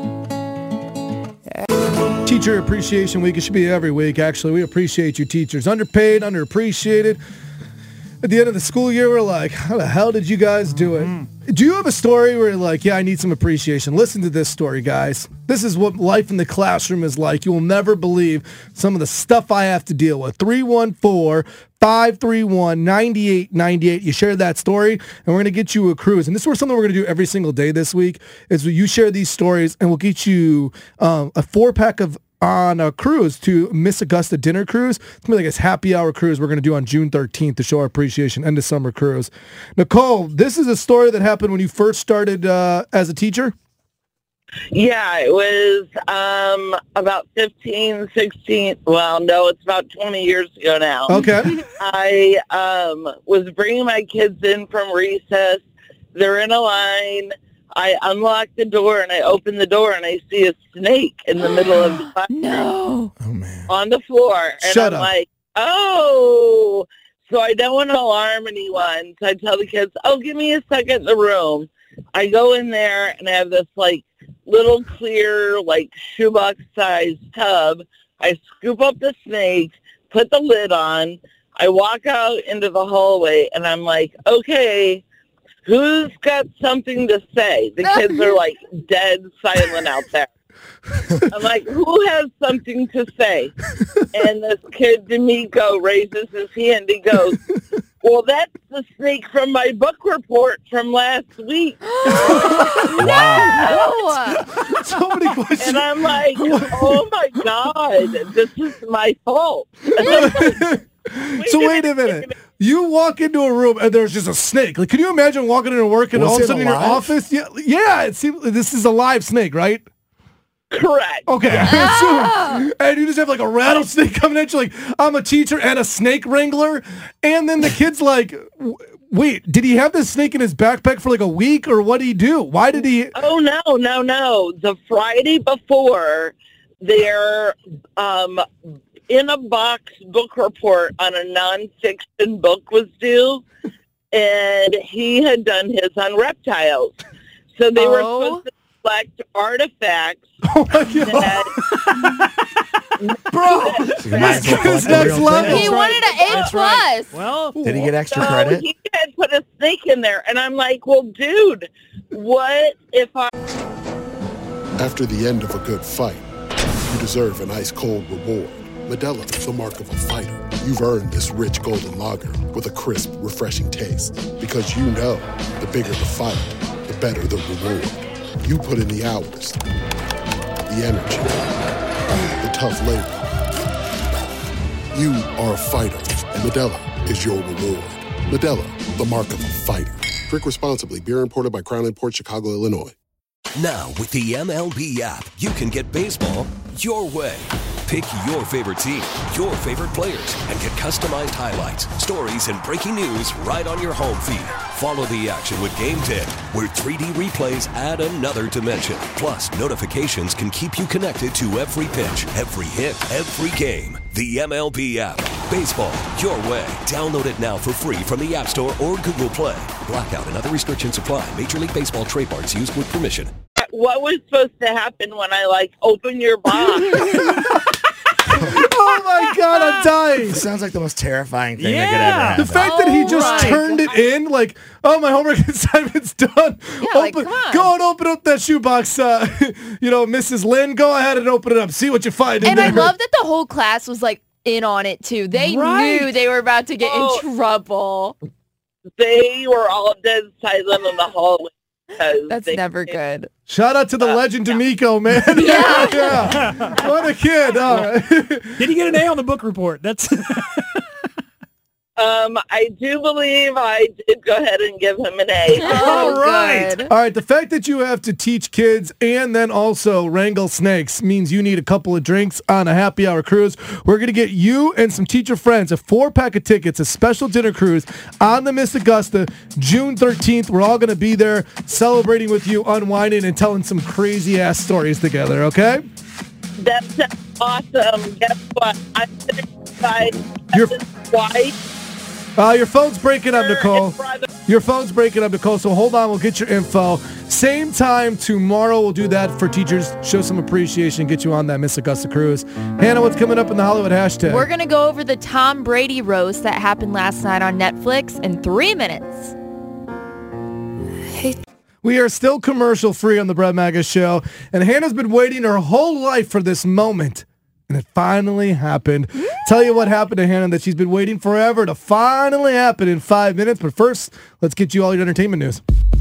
Teacher Appreciation Week. It should be every week, actually. We appreciate you teachers. Underpaid, underappreciated. At the end of the school year, we're like, how the hell did you guys do it? Mm-hmm. Do you have a story where you're like, yeah, I need some appreciation? Listen to this story, guys. This is what life in the classroom is like. You will never believe some of the stuff I have to deal with. three one four, five three one, nine eight nine eight. You share that story, and we're going to get you a cruise. And this is something we're going to do every single day this week, is you share these stories, and we'll get you um, a four-pack of on a cruise to Miss Augusta dinner cruise. It's going to be like this happy hour cruise we're going to do on June thirteenth to show our appreciation, end of summer cruise. Nicole, this is a story that happened when you first started uh, as a teacher? Yeah, it was um, about fifteen, sixteen, well, no, it's about twenty years ago now. Okay. I um, was bringing my kids in from recess. They're in a line. I unlock the door, and I open the door, and I see a snake in the middle of the classroom. No. Oh, man. On the floor. And Shut I'm up. like, oh. So I don't want to alarm anyone. So I tell the kids, oh, give me a second in the room. I go in there, and I have this, like, little clear, like, shoebox-sized tub. I scoop up the snake, put the lid on. I walk out into the hallway, and I'm like, okay, who's got something to say? The kids are, like, dead silent out there. I'm like, who has something to say? And this kid, D'Amico, raises his hand. He goes, well, that's the snake from my book report from last week. Wow. So many questions. And I'm like, oh, my God, this is my fault. So wait a minute. You walk into a room and there's just a snake. Like, can you imagine walking into work and Was all of a it sudden in your alive? office? Yeah, yeah. It seems this is a live snake, right? Correct. Okay. So- and you just have like a rattlesnake coming at you. Like, I'm a teacher and a snake wrangler. And then the kid's like, w- wait, did he have this snake in his backpack for like a week, or what did he do? Why did he? Oh, no, no, no. The Friday before, their um, in a box book report on a nonfiction book was due, and he had done his on reptiles. So they were Oh. supposed to collect artifacts Oh my God. that Bro, So you might as well This collect is the next real level. thing. He wanted an A That's right. plus. Well, Did he get extra So credit? he had put a snake in there, and I'm like, well, dude, what if I... After the end of a good fight, you deserve an ice-cold reward. Modelo is the mark of a fighter. You've earned this rich golden lager with a crisp, refreshing taste. Because you know, the bigger the fight, the better the reward. You put in the hours, the energy, the tough labor. You are a fighter, and Modelo is your reward. Modelo, the mark of a fighter. Drink responsibly. Beer imported by Crown Imports, Chicago, Illinois. Now, with the M L B app, you can get baseball your way. Pick your favorite team, your favorite players, and get customized highlights, stories, and breaking news right on your home feed. Follow the action with Game Day, where three D replays add another dimension. Plus, notifications can keep you connected to every pitch, every hit, every game. The M L B app. Baseball, your way. Download it now for free from the App Store or Google Play. Blackout and other restrictions apply. Major League Baseball trademarks used with permission. What was supposed to happen when I, like, open your box? Oh my God, I'm dying. Sounds like the most terrifying thing Yeah. that could ever happen. The fact that he just right. turned it in, like, oh, my homework assignment's done. Yeah, like, open, come on. Go and open up that shoebox, uh, you know, Missus Lynn. Go ahead and open it up. See what you find in And there. I love that the whole class was like in on it too. They Right. knew they were about to get Oh. in trouble. They were all dead silent in the hallway. That's they, never good. Shout out to the legend D'Amico, man. Yeah. yeah. What a kid. Oh. Did he get an A on the book report? That's Um, I do believe I did go ahead and give him an A. All right. All right. The fact that you have to teach kids and then also wrangle snakes means you need a couple of drinks on a happy hour cruise. We're going to get you and some teacher friends a four pack of tickets, a special dinner cruise on the Miss Augusta, June thirteenth. We're all going to be there celebrating with you, unwinding and telling some crazy ass stories together. Okay. That sounds awesome. Guess what? I'm going to decide Your wife. Uh, your phone's breaking up, Nicole. Your phone's breaking up, Nicole, so hold on. We'll get your info. Same time tomorrow. We'll do that for teachers. Show some appreciation. Get you on that Miss Augusta cruise. Hannah, what's coming up in the Hollywood hashtag? We're going to go over the Tom Brady roast that happened last night on Netflix in three minutes. We are still commercial free on the Brett Maga Show, and Hannah's been waiting her whole life for this moment. And it finally happened. Tell you what happened to Hannah that she's been waiting forever to finally happen in five minutes. But first, let's get you all your entertainment news.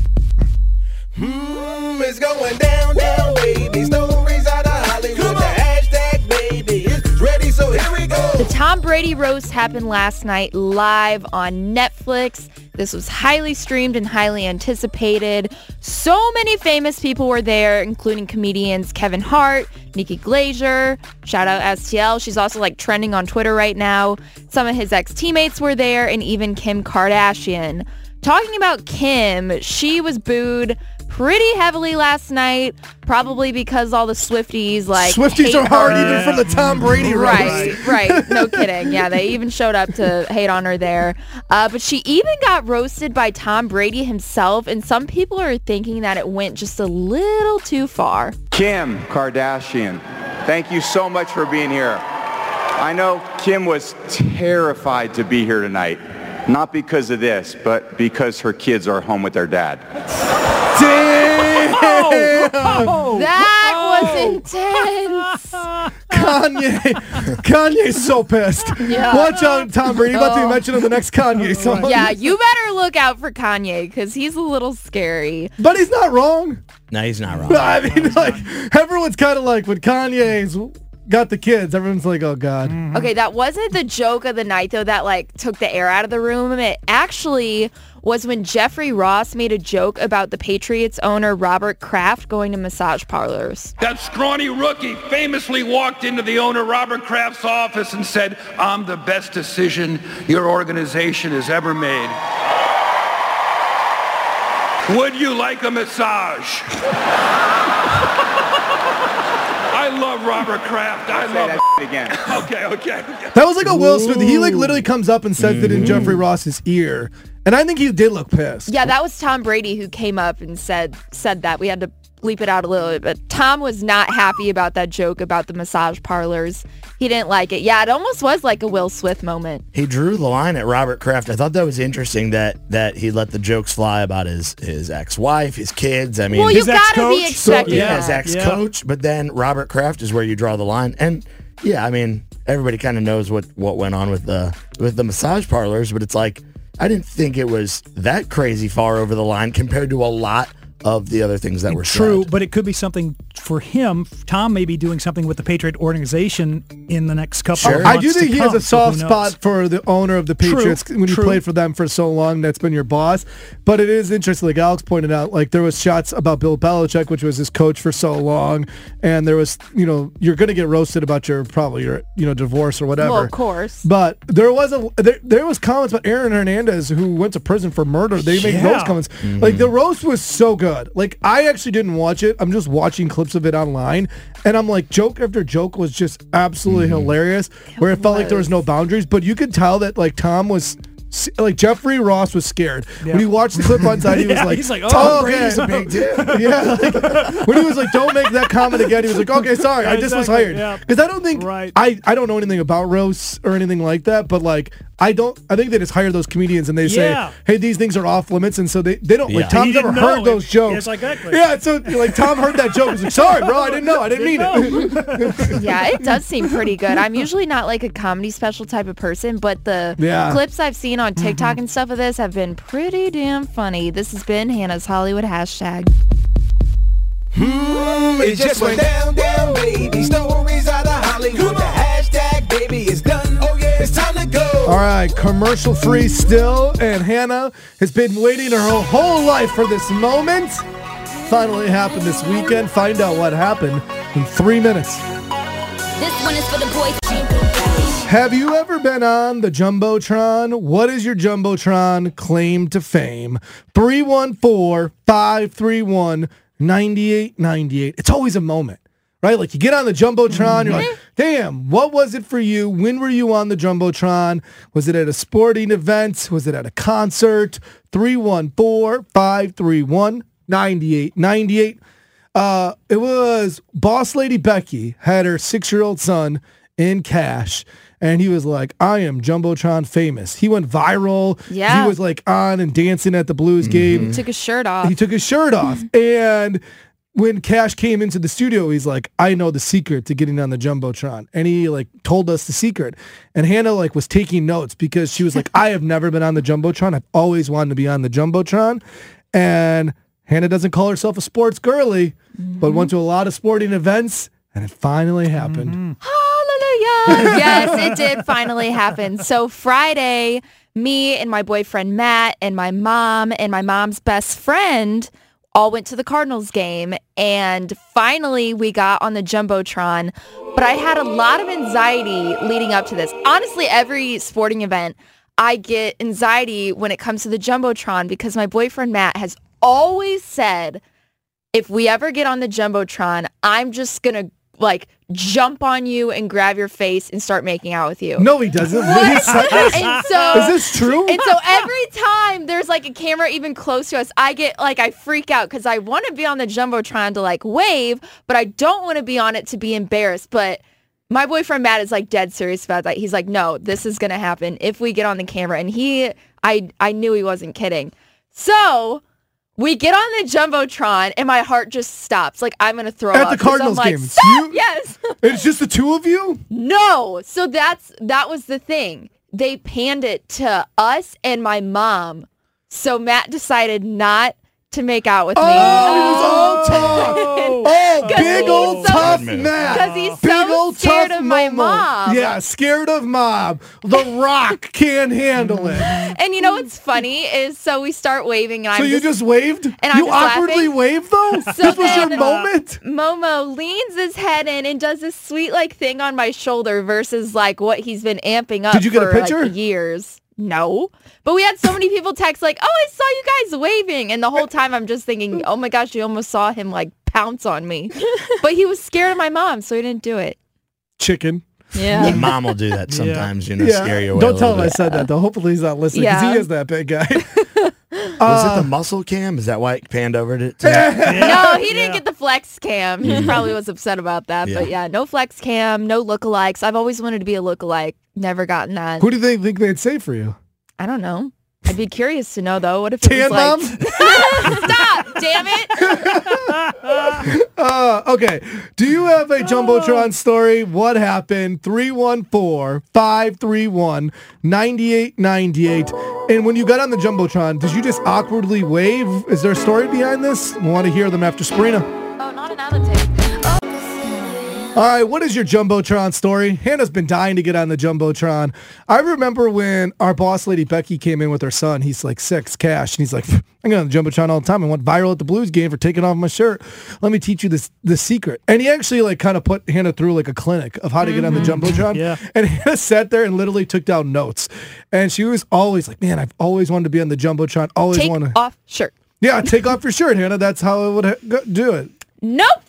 Mm, it's going down, down, baby. Stories out of Hollywood. The hashtag, baby, is ready, so here we go. The Tom Brady roast happened last night live on Netflix. This was highly streamed and highly anticipated. So many famous people were there, including comedians Kevin Hart, Nikki Glaser, shout out S T L. She's also like trending on Twitter right now. Some of his ex-teammates were there, and even Kim Kardashian. Talking about Kim, she was booed pretty heavily last night, probably because all the Swifties like Swifties hate are hard her. even for the Tom Brady roast. Right, right. No kidding. Yeah, they even showed up to hate on her there. Uh, but she even got roasted by Tom Brady himself, and some people are thinking that it went just a little too far. Kim Kardashian, thank you so much for being here. I know Kim was terrified to be here tonight. Not because of this, but because her kids are home with their dad. Damn! Oh, that oh. was intense. Kanye. Kanye's so pissed. Yeah. Watch out, Tom Brady. About to be mentioned on the next Kanye song. Yeah, you better look out for Kanye because he's a little scary. But he's not wrong. No, he's not wrong. I mean, like, everyone's kind of like, when Kanye's got the kids, everyone's like, oh, God. Mm-hmm. Okay, that wasn't the joke of the night, though, that, like, took the air out of the room. It actually was when Jeffrey Ross made a joke about the Patriots owner, Robert Kraft, going to massage parlors. That scrawny rookie famously walked into the owner, Robert Kraft's office and said, "I'm the best decision your organization has ever made. Would you like a massage?" I love Robert Kraft. I love that again. Okay, okay. That was like a Will Smith. He like literally comes up and says mm. it in Jeffrey Ross's ear. And I think he did look pissed. Yeah, that was Tom Brady who came up and said said that. We had to bleep it out a little bit. But Tom was not happy about that joke about the massage parlors. He didn't like it. Yeah, it almost was like a Will Smith moment. He drew the line at Robert Kraft. I thought that was interesting that that he let the jokes fly about his, his ex-wife, his kids. I mean, well, you his gotta be expecting so, yeah, that. his ex-coach. Yeah. But then Robert Kraft is where you draw the line. And yeah, I mean, everybody kind of knows what, what went on with the with the massage parlors. But it's like, I didn't think it was that crazy far over the line compared to a lot of the other things that were true, said. But it could be something for him. Tom may be doing something with the Patriot organization in the next couple sure. of months. I do think he come, has a soft so spot for the owner of the Patriots true, when true. you played for them for so long. That's been your boss. But it is interesting, like Alex pointed out, like there was shots about Bill Belichick, which was his coach for so long, and there was, you know, you're going to get roasted about your probably your you know divorce or whatever. Well, of course. But there was a there, there was comments about Aaron Hernandez who went to prison for murder. They made yeah. those comments. Mm-hmm. Like the roast was so good. Like I actually didn't watch it. I'm just watching clips clips of it online, and I'm like, joke after joke was just absolutely mm-hmm. hilarious, where it, it felt like there was no boundaries, but you could tell that like Tom was... Like Jeffrey Ross was scared yeah. when he watched the clip on side. He was yeah, like, "He's like, oh, oh Brady's okay. a big deal." Yeah, like, when he was like, "Don't make that comment again," he was like, "Okay, sorry, yeah, I just exactly, was hired." yeah. Because I don't think right. I I don't know anything about roasts or anything like that, but like I don't. I think they just hire those comedians and they yeah. say, "Hey, these things are off limits," and so they they don't. Yeah. Like Tom's never heard it. those jokes. Yes, exactly. Yeah, so like Tom heard that joke. He's like, "Sorry, bro, I didn't know. I didn't mean it." Yeah, it does seem pretty good. I'm usually not like a comedy special type of person, but the yeah. clips I've seen on TikTok mm-hmm. and stuff of this have been pretty damn funny. This has been Hannah's Hollywood hashtag. Hmm, it just went down, down, baby. Stories out of Hollywood. The hashtag, baby, is done. Oh yeah, it's time to go. All right, commercial free still, and Hannah has been waiting her whole life for this moment. Finally happened this weekend. Find out what happened in three minutes. This one is for the boys. Have you ever been on the Jumbotron? What is your Jumbotron claim to fame? three one four, five three one, nine eight nine eight. It's always a moment, right? Like you get on the Jumbotron, you're like, damn, what was it for you? When were you on the Jumbotron? Was it at a sporting event? Was it at a concert? three one four, five three one, nine eight nine eight. Uh, it was Boss Lady Becky had her six-year-old son in cash, and he was like, I am Jumbotron famous. He went viral. Yeah. He was like on and dancing at the Blues game. He took his shirt off. He took his shirt off. And when Cash came into the studio, he's like, I know the secret to getting on the Jumbotron. And he like told us the secret. And Hannah like was taking notes because she was like, I have never been on the Jumbotron. I've always wanted to be on the Jumbotron. And Hannah doesn't call herself a sports girly, mm-hmm. but went to a lot of sporting events, and it finally happened. Mm-hmm. Hallelujah! Yes, it did finally happen. So Friday, me and my boyfriend Matt and my mom and my mom's best friend all went to the Cardinals game, and finally we got on the Jumbotron. But I had a lot of anxiety leading up to this. Honestly, every sporting event, I get anxiety when it comes to the Jumbotron because my boyfriend Matt has always said, if we ever get on the Jumbotron, I'm just going to like jump on you and grab your face and start making out with you. No, he doesn't. He said this? And so, is this true? And so every time there's like a camera even close to us, I get like, I freak out because I want to be on the Jumbotron to like wave, but I don't want to be on it to be embarrassed. But my boyfriend Matt is like dead serious about that. He's like, no, this is going to happen if we get on the camera. And he, I, I knew he wasn't kidding. So we get on the Jumbotron, and my heart just stops. Like, I'm going to throw At up. At the Cardinals like, game. Stop! You, yes. It's just the two of you? No. So that's that was the thing. They panned it to us and my mom. So Matt decided not to make out with me. Oh, he was all tough. Oh, big old so, tough Matt. Because he's big so old scared tough of my Momo. mom. Yeah, scared of mom. The Rock can't handle it. And you know what's funny is, so we start waving, and so I'm you just, just waved? And I'm you just awkwardly laughing. waved though? So this was your then, moment? Uh, Momo leans his head in and does this sweet like thing on my shoulder versus like what he's been amping up Did you get for a picture? like years. No. But we had so many people text like, oh, I saw you guys waving. And the whole time I'm just thinking, oh my gosh, you almost saw him like pounce on me. But he was scared of my mom, so he didn't do it. Chicken. Yeah. Your mom will do that sometimes, yeah. you know, yeah. scare you away. Don't tell him bit. I said that though. Hopefully he's not listening because Yeah. he is that big guy. Was uh, it the muscle cam? Is that why it panned over to it? No, he didn't Yeah. get the flex cam. He probably was upset about that. Yeah. But yeah, no flex cam, no lookalikes. I've always wanted to be a lookalike. Never gotten that. Who do they think they'd say for you? I don't know. I'd be curious to know though. What if it Tan was mom? like stop, damn it. Uh, okay. Do you have a Jumbotron story? What happened? three one four, five three one, nine eight nine eight. And when you got on the Jumbotron, did you just awkwardly wave? Is there a story behind this? We want to hear them after Sabrina. Oh, not another tape. All right, what is your Jumbotron story? Hannah's been dying to get on the Jumbotron. I remember when our boss lady Becky came in with her son. He's like six, Cash, and he's like, I go on the Jumbotron all the time. I went viral at the Blues game for taking off my shirt. Let me teach you this the secret. And he actually like kind of put Hannah through like a clinic of how to get on the Jumbotron. Yeah. And Hannah sat there and literally took down notes. And she was always like, man, I've always wanted to be on the Jumbotron. Always Take want to. off shirt. Yeah, take off your shirt, Hannah. That's how I would ha- go- do it. Nope.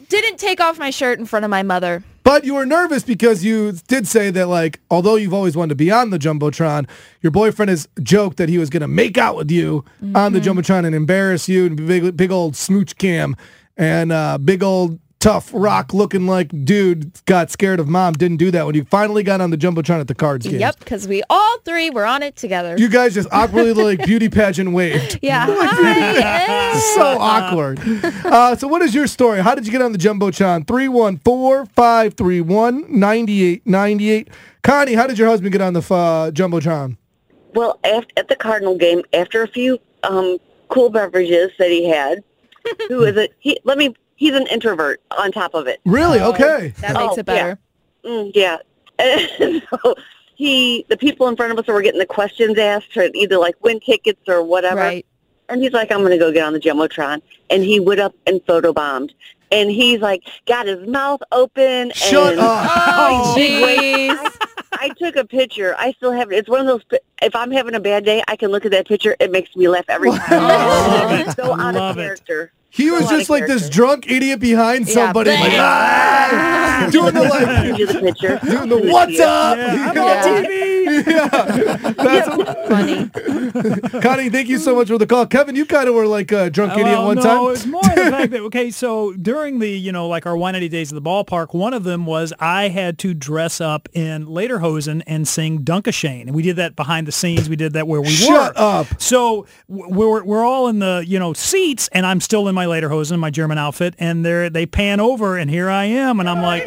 didn't take off my shirt in front of my mother. But you were nervous because you did say that, like, although you've always wanted to be on the Jumbotron, your boyfriend has joked that he was going to make out with you mm-hmm. on the Jumbotron and embarrass you and big, big old smooch cam and uh, big old tough rock looking like dude got scared of mom. Didn't do that when you finally got on the Jumbotron at the cards game. Yep, because we all three were on it together. You guys just awkwardly like beauty pageant waved. Yeah. Hi. So awkward. Uh, so what is your story? How did you get on the Jumbotron? three one four, five three one, nine eight nine eight. Connie, how did your husband get on the uh, Jumbotron? Well, after, at the Cardinal game, after a few um, cool beverages that he had, who is it? He, let me... He's an introvert on top of it. Really? Okay. That makes oh, it better. Yeah. Mm, yeah. And so he, the people in front of us were getting the questions asked to either like win tickets or whatever. Right. And he's like, I'm going to go get on the Jumbotron. And he went up and photobombed. And he's like, got his mouth open. Shut and up. Oh, jeez. I, I took a picture. I still have it. It's one of those, if I'm having a bad day, I can look at that picture. It makes me laugh every time. Oh, it's so out love of it. character. He was So just like this drunk idiot behind Yeah, somebody. bang. Like, ah! Doing the like, Do the picture. doing the what's up? Yeah, I'm Yeah. on T V. Yeah. That's Funny. Connie, thank you so much for the call. Kevin, you kind of were like a drunk idiot Well, one no, time. it's more the fact that, okay, so during the, you know, like our one ninety Days of the Ballpark, one of them was I had to dress up in Lederhosen and sing Dunkashane. And we did that behind the scenes. We did that where we Shut were. up. So w- we're, we're all in the, you know, seats, and I'm still in my Lederhosen, my German outfit, and they they pan over, and here I am, and I'm like...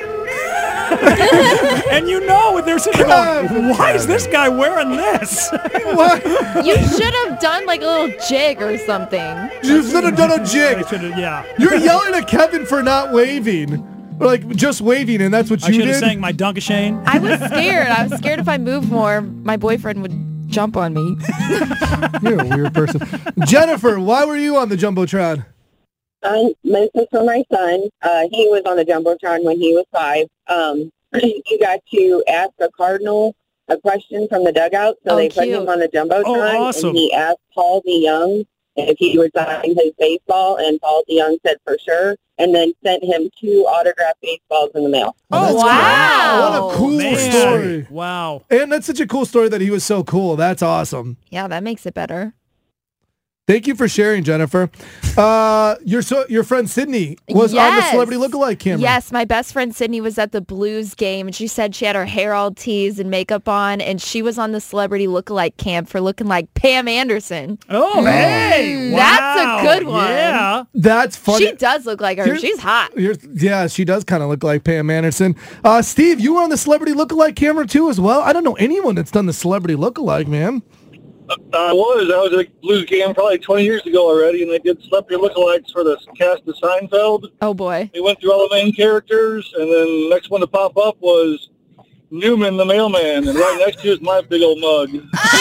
and you know, they're sitting there going, why is this guy wearing this? What? You should have done like a little jig or something. You should have done a I jig. should've- yeah. You're yelling at Kevin for not waving. Or like just waving, and that's what I you should have did? sang my Dunkashane. I was scared. I was scared if I moved more, my boyfriend would jump on me. You're a weird person. Jennifer, why were you on the Jumbotron? Um, this is for my son. Uh, he was on the Jumbotron when he was five. Um, you got to ask a Cardinal a question from the dugout, so Oh, they put cute. him on the Jumbotron, Oh, awesome. and he asked Paul DeYoung if he would sign his baseball, and Paul DeYoung said for sure, and then sent him two autographed baseballs in the mail. Oh, that's wow. What a cool Man. story. Wow. And that's such a cool story that he was so cool. That's awesome. Yeah, that makes it better. Thank you for sharing, Jennifer. Uh, your so your friend Sydney was on the Yes. Celebrity Lookalike camera. Yes, my best friend Sydney was at the Blues game, and she said she had her hair all teased and makeup on, and she was on the Celebrity Lookalike camp for looking like Pam Anderson. Oh, hey. Mm, that's a Wow. good one. Yeah. That's funny. She does look like her. Here's- She's hot. Here's- yeah, she does kind of look like Pam Anderson. Uh, Steve, you were on the Celebrity Lookalike camera too as well. I don't know anyone that's done the Celebrity Lookalike, man. I was. I was at a Blues game probably twenty years ago already, and they did celebrity lookalikes for the cast of Seinfeld. Oh, boy. They went through all the main characters, and then the next one to pop up was Newman the mailman, and right next to is my big old mug.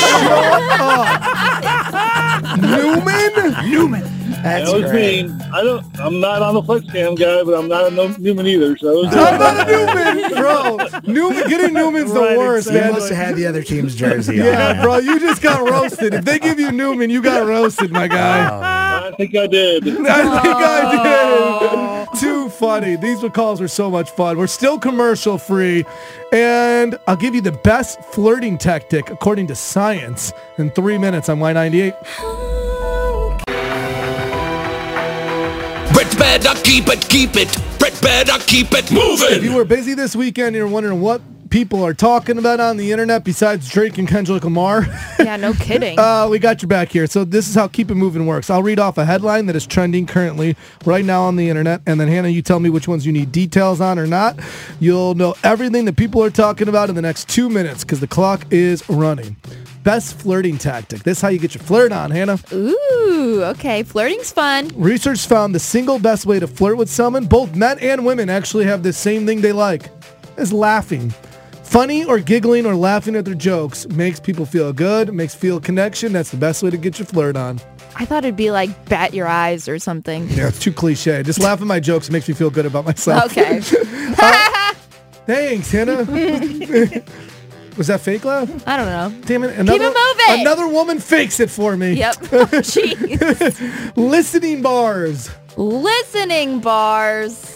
Newman? Newman. That's that was great. me. I don't. I'm not on the flex cam guy, but I'm not a no, Newman either. So it was I'm not a Newman, bro. Newman, getting Newman's Right, the worst, You man. must have had the other team's jersey on. Yeah, bro, you just got roasted. If they give you Newman, you got roasted, my guy. I think I did. I think I did. Too funny. These calls were so much fun. We're still commercial free, and I'll give you the best flirting tactic according to science in three minutes on Y ninety-eight. Brett better keep it, keep it. Brett better keep it If moving. you were busy this weekend and you're wondering what people are talking about on the internet besides Drake and Kendrick Lamar, Yeah, no kidding. uh, we got your back here. So this is how Keep It Moving works. I'll read off a headline that is trending currently right now on the internet, and then Hannah, you tell me which ones you need details on or not. You'll know everything that people are talking about in the next two minutes because the clock is running. Best flirting tactic. This is how you get your flirt on, Hannah. Ooh, okay. Flirting's fun. Research found the single best way to flirt with someone, both men and women actually have the same thing they like, is laughing. Funny or giggling or laughing at their jokes makes people feel good, makes feel connection. That's the best way to get your flirt on. I thought it'd be like bat your eyes or something. Yeah, it's too cliche. Just laugh at my jokes makes me feel good about myself. Okay. uh, thanks, Hannah. Was that fake laugh? I don't know. Damn it. Another, Keep it moving. Another woman fakes it for me. Yep. Jeez. Listening bars. Listening bars.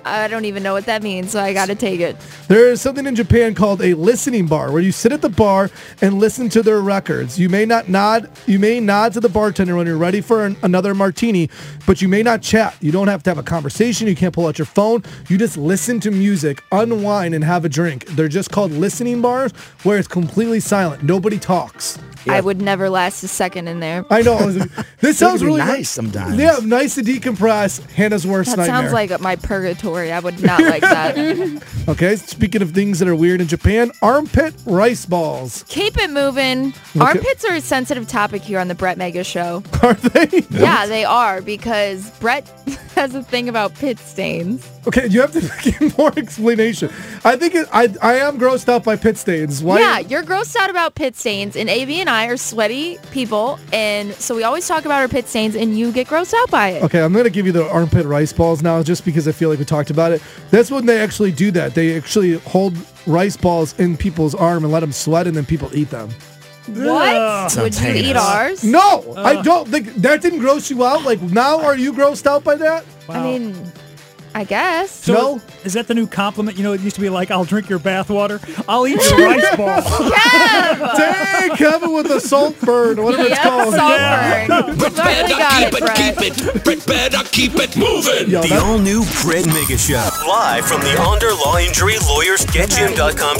I don't even know what that means, so I got to take it. There is something in Japan called a listening bar, where you sit at the bar and listen to their records. You may not nod. You may nod to the bartender when you're ready for an, another martini, but you may not chat. You don't have to have a conversation. You can't pull out your phone. You just listen to music, unwind, and have a drink. They're just called listening bars, where it's completely silent. Nobody talks. I would never last a second in there. I know. This sounds be really nice sometimes. Yeah, nice to decompress. Hannah's worst That nightmare. sounds like my purgatory. I would not like that. Okay, speaking of things that are weird in Japan, armpit rice balls. Keep it moving. Okay. Armpits are a sensitive topic here on the Brett Mega Show. Are they? Yeah, they are, because Brett has a thing about pit stains. Okay, you have to give more explanation. I think it, I I am grossed out by pit stains. Why? Yeah, you're grossed out about pit stains, and A B and I are sweaty people, and so we always talk about our pit stains, and you get grossed out by it. Okay, I'm going to give you the armpit rice balls now, just because I feel like we talked about it. That's when they actually do that. They actually hold rice balls in people's arm and let them sweat, and then people eat them. What? Sounds Would you heinous. eat ours? No, I don't think that didn't gross you out. Like, now are you grossed out by that? I mean, I guess. So No? is that the new compliment? You know, it used to be like, I'll drink your bathwater. I'll eat your rice ball. Dang, Kevin with the salt burn, whatever it's Yep, called. Saltburn. Brett Totally better got keep it, it, Brett. keep it. Brett better keep it moving. Yo, the that- all-new Brett Mega Show. Live from the Onder Law Injury Lawyers Get Jim dot com.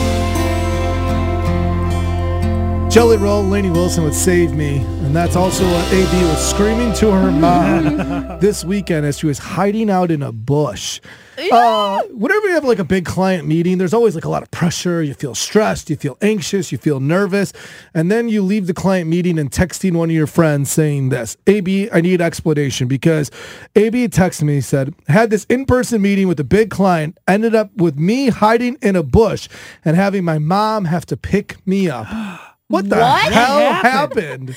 Jelly Roll, Lainey Wilson would save me. And that's also what A B was screaming to her mom this weekend as she was hiding out in a bush. Uh, whenever you have like a big client meeting, there's always like a lot of pressure. You feel stressed, you feel anxious, you feel nervous. And then you leave the client meeting and texting one of your friends saying this, A B, I need explanation, because A B texted me, said, had this in-person meeting with a big client, ended up with me hiding in a bush and having my mom have to pick me up. What the What hell happened? happened?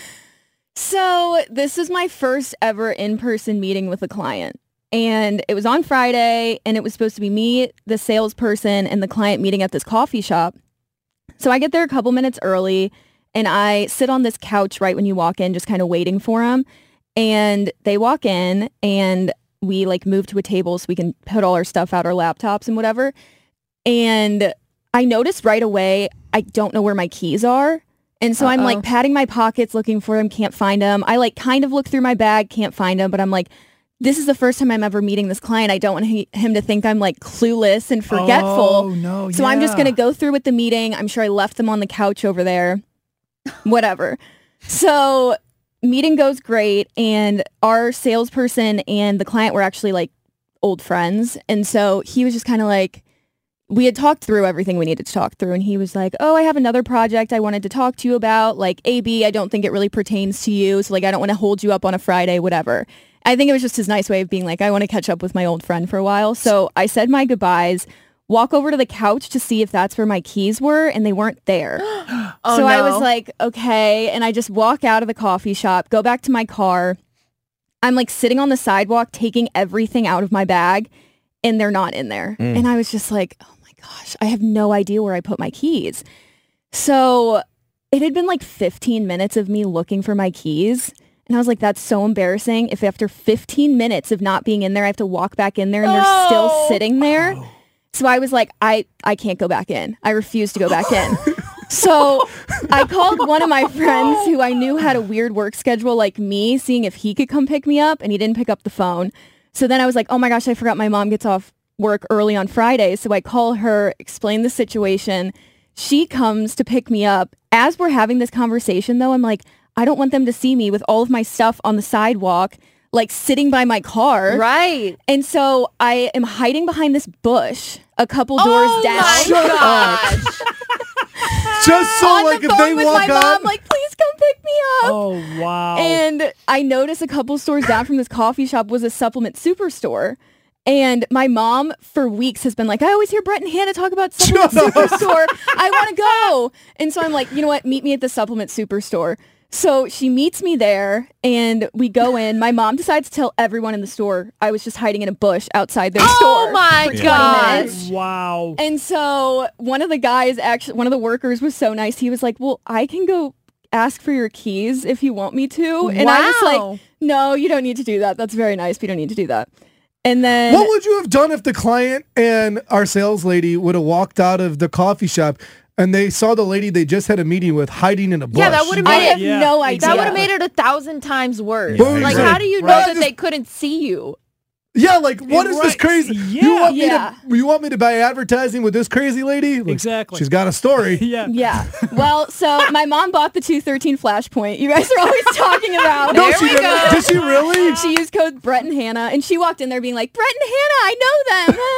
So this is my first ever in-person meeting with a client. And it was on Friday, and it was supposed to be me, the salesperson, and the client meeting at this coffee shop. So I get there a couple minutes early, and I sit on this couch right when you walk in, just kind of waiting for them. And they walk in, and we like move to a table so we can put all our stuff out, our laptops and whatever. And I noticed right away, I don't know where my keys are. And so I'm Uh-oh. like patting my pockets, looking for them, can't find them. I like kind of look through my bag, can't find them, but I'm like, this is the first time I'm ever meeting this client. I don't want he- him to think I'm like clueless and forgetful. Oh, no, So I'm just yeah. going to go through with the meeting. I'm sure I left them on the couch over there. Whatever. So meeting goes great. And our salesperson and the client were actually like old friends. And so he was just kind of like, we had talked through everything we needed to talk through. And he was like, oh, I have another project I wanted to talk to you about. Like, A B, I don't think it really pertains to you. So like, I don't want to hold you up on a Friday, whatever. I think it was just his nice way of being like, I want to catch up with my old friend for a while. So I said my goodbyes, walk over to the couch to see if that's where my keys were, and they weren't there. Oh, so I no. was like, okay. And I just walk out of the coffee shop, go back to my car. I'm like sitting on the sidewalk, taking everything out of my bag, and they're not in there. Mm. And I was just like, oh my gosh, I have no idea where I put my keys. So it had been like fifteen minutes of me looking for my keys. And I was like, that's so embarrassing. If after fifteen minutes of not being in there, I have to walk back in there and they're still sitting there. So I was like, I, I can't go back in. I refuse to go back in. So I called one of my friends who I knew had a weird work schedule like me, seeing if he could come pick me up, and he didn't pick up the phone. So then I was like, oh my gosh, I forgot my mom gets off work early on Friday. So I call her, explain the situation. She comes to pick me up. As we're having this conversation, though, I'm like, I don't want them to see me with all of my stuff on the sidewalk, like sitting by my car. Right. And so I am hiding behind this bush a couple doors Oh down. my gosh. Just so on like the if phone they with walk my up. mom, like, please come pick me up. Oh, wow. And I noticed a couple stores down from this coffee shop was a supplement superstore. And my mom for weeks has been like, I always hear Brett and Hannah talk about supplement superstore. I want to go. And so I'm like, you know what? Meet me at the supplement superstore. So she meets me there and we go in. My mom decides to tell everyone in the store I was just hiding in a bush outside their Oh store. my for twenty gosh. minutes. Wow. And so one of the guys, actually, one of the workers was so nice. He was like, well, I can go ask for your keys if you want me to. And I was Wow. like, no, you don't need to do that. That's very nice, but you don't need to do that. And then What would you have done if the client and our sales lady would have walked out of the coffee shop and they saw the lady they just had a meeting with hiding in a bush? Yeah, that would have I made have it. yeah, no idea. That would have made it a thousand times worse. Yeah, like, exactly. how do you know Right. that they couldn't see you? Yeah, like what is Right. this crazy? Yeah. You want me Yeah. to you want me to buy advertising with this crazy lady? Like, Exactly. She's got a story. Yeah. Yeah. Well, so my mom bought the two thirteen Flashpoint. You guys are always talking about. No, There she we didn't. go. Did she really? She used code Brett and Hannah, and she walked in there being like, Brett and Hannah, I know them.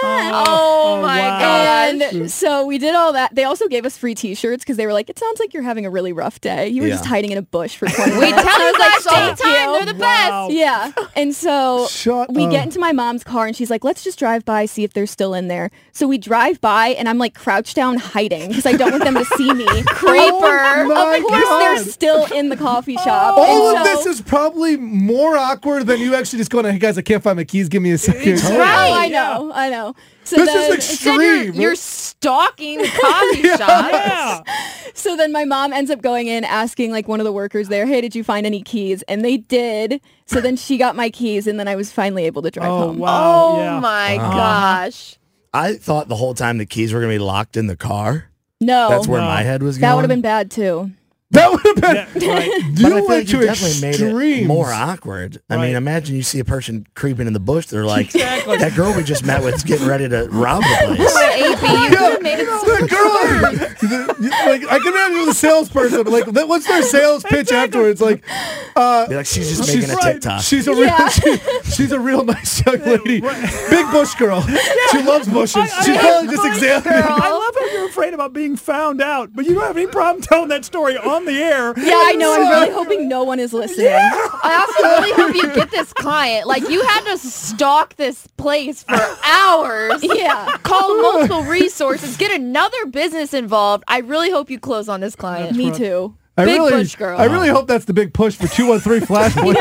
Oh, my wow. gosh. And so we did all that. They also gave us free T-shirts because they were like, it sounds like you're having a really rough day. You were Yeah. just hiding in a bush for twenty We minutes. tell I you was like, guys all the "Thank time. you." They're the Wow. best. Yeah. And so Shut we up. get into my mom's car and she's like, let's just drive by, see if they're still in there. So we drive by and I'm like crouched down hiding because I don't want them to see me. Creeper. Oh my Of course God. they're still in the coffee shop. All And of so- this is probably more awkward than you actually just going, hey guys, I can't find my keys. Give me a second. Oh, I know, I know. So This then, is Instead, you're, extreme. you're stalking the coffee shop. Yeah. So then my mom ends up going in asking like one of the workers there, hey, did you find any keys? And they did. So then she got my keys and then I was finally able to drive Oh, home. wow. Oh yeah. my Uh-huh. gosh. I thought the whole time the keys were going to be locked in the car. No. That's where No. my head was going. That would have been bad too. That would have been. Yeah, right. You But I feel went like you to definitely made it extremes. more awkward. I Right. mean, imagine you see a person creeping in the bush. They're like, Exactly. that girl we just met with is getting ready to rob the place. A P, you could have made it so The girl, the- like I can imagine the salesperson. Like, that- what's their sales pitch afterwards? Like, uh, Be like, she's just she's making a right. TikTok. She's a real, Yeah. she, she's a real nice young lady, big bush girl. She loves bushes. I- She's I- probably just bush examining. girl. I love how you're afraid about being found out, but you don't have any problem telling that story on the air. Yeah, I know. I'm really hoping no one is listening. I also really hope you get this client. Like, you had to stalk this place for hours. Yeah. Call multiple resources. Get another business involved. I really hope you close on this client. Me too. I Big really, bush girl. I really hope that's the big push for two one three Flashpoint.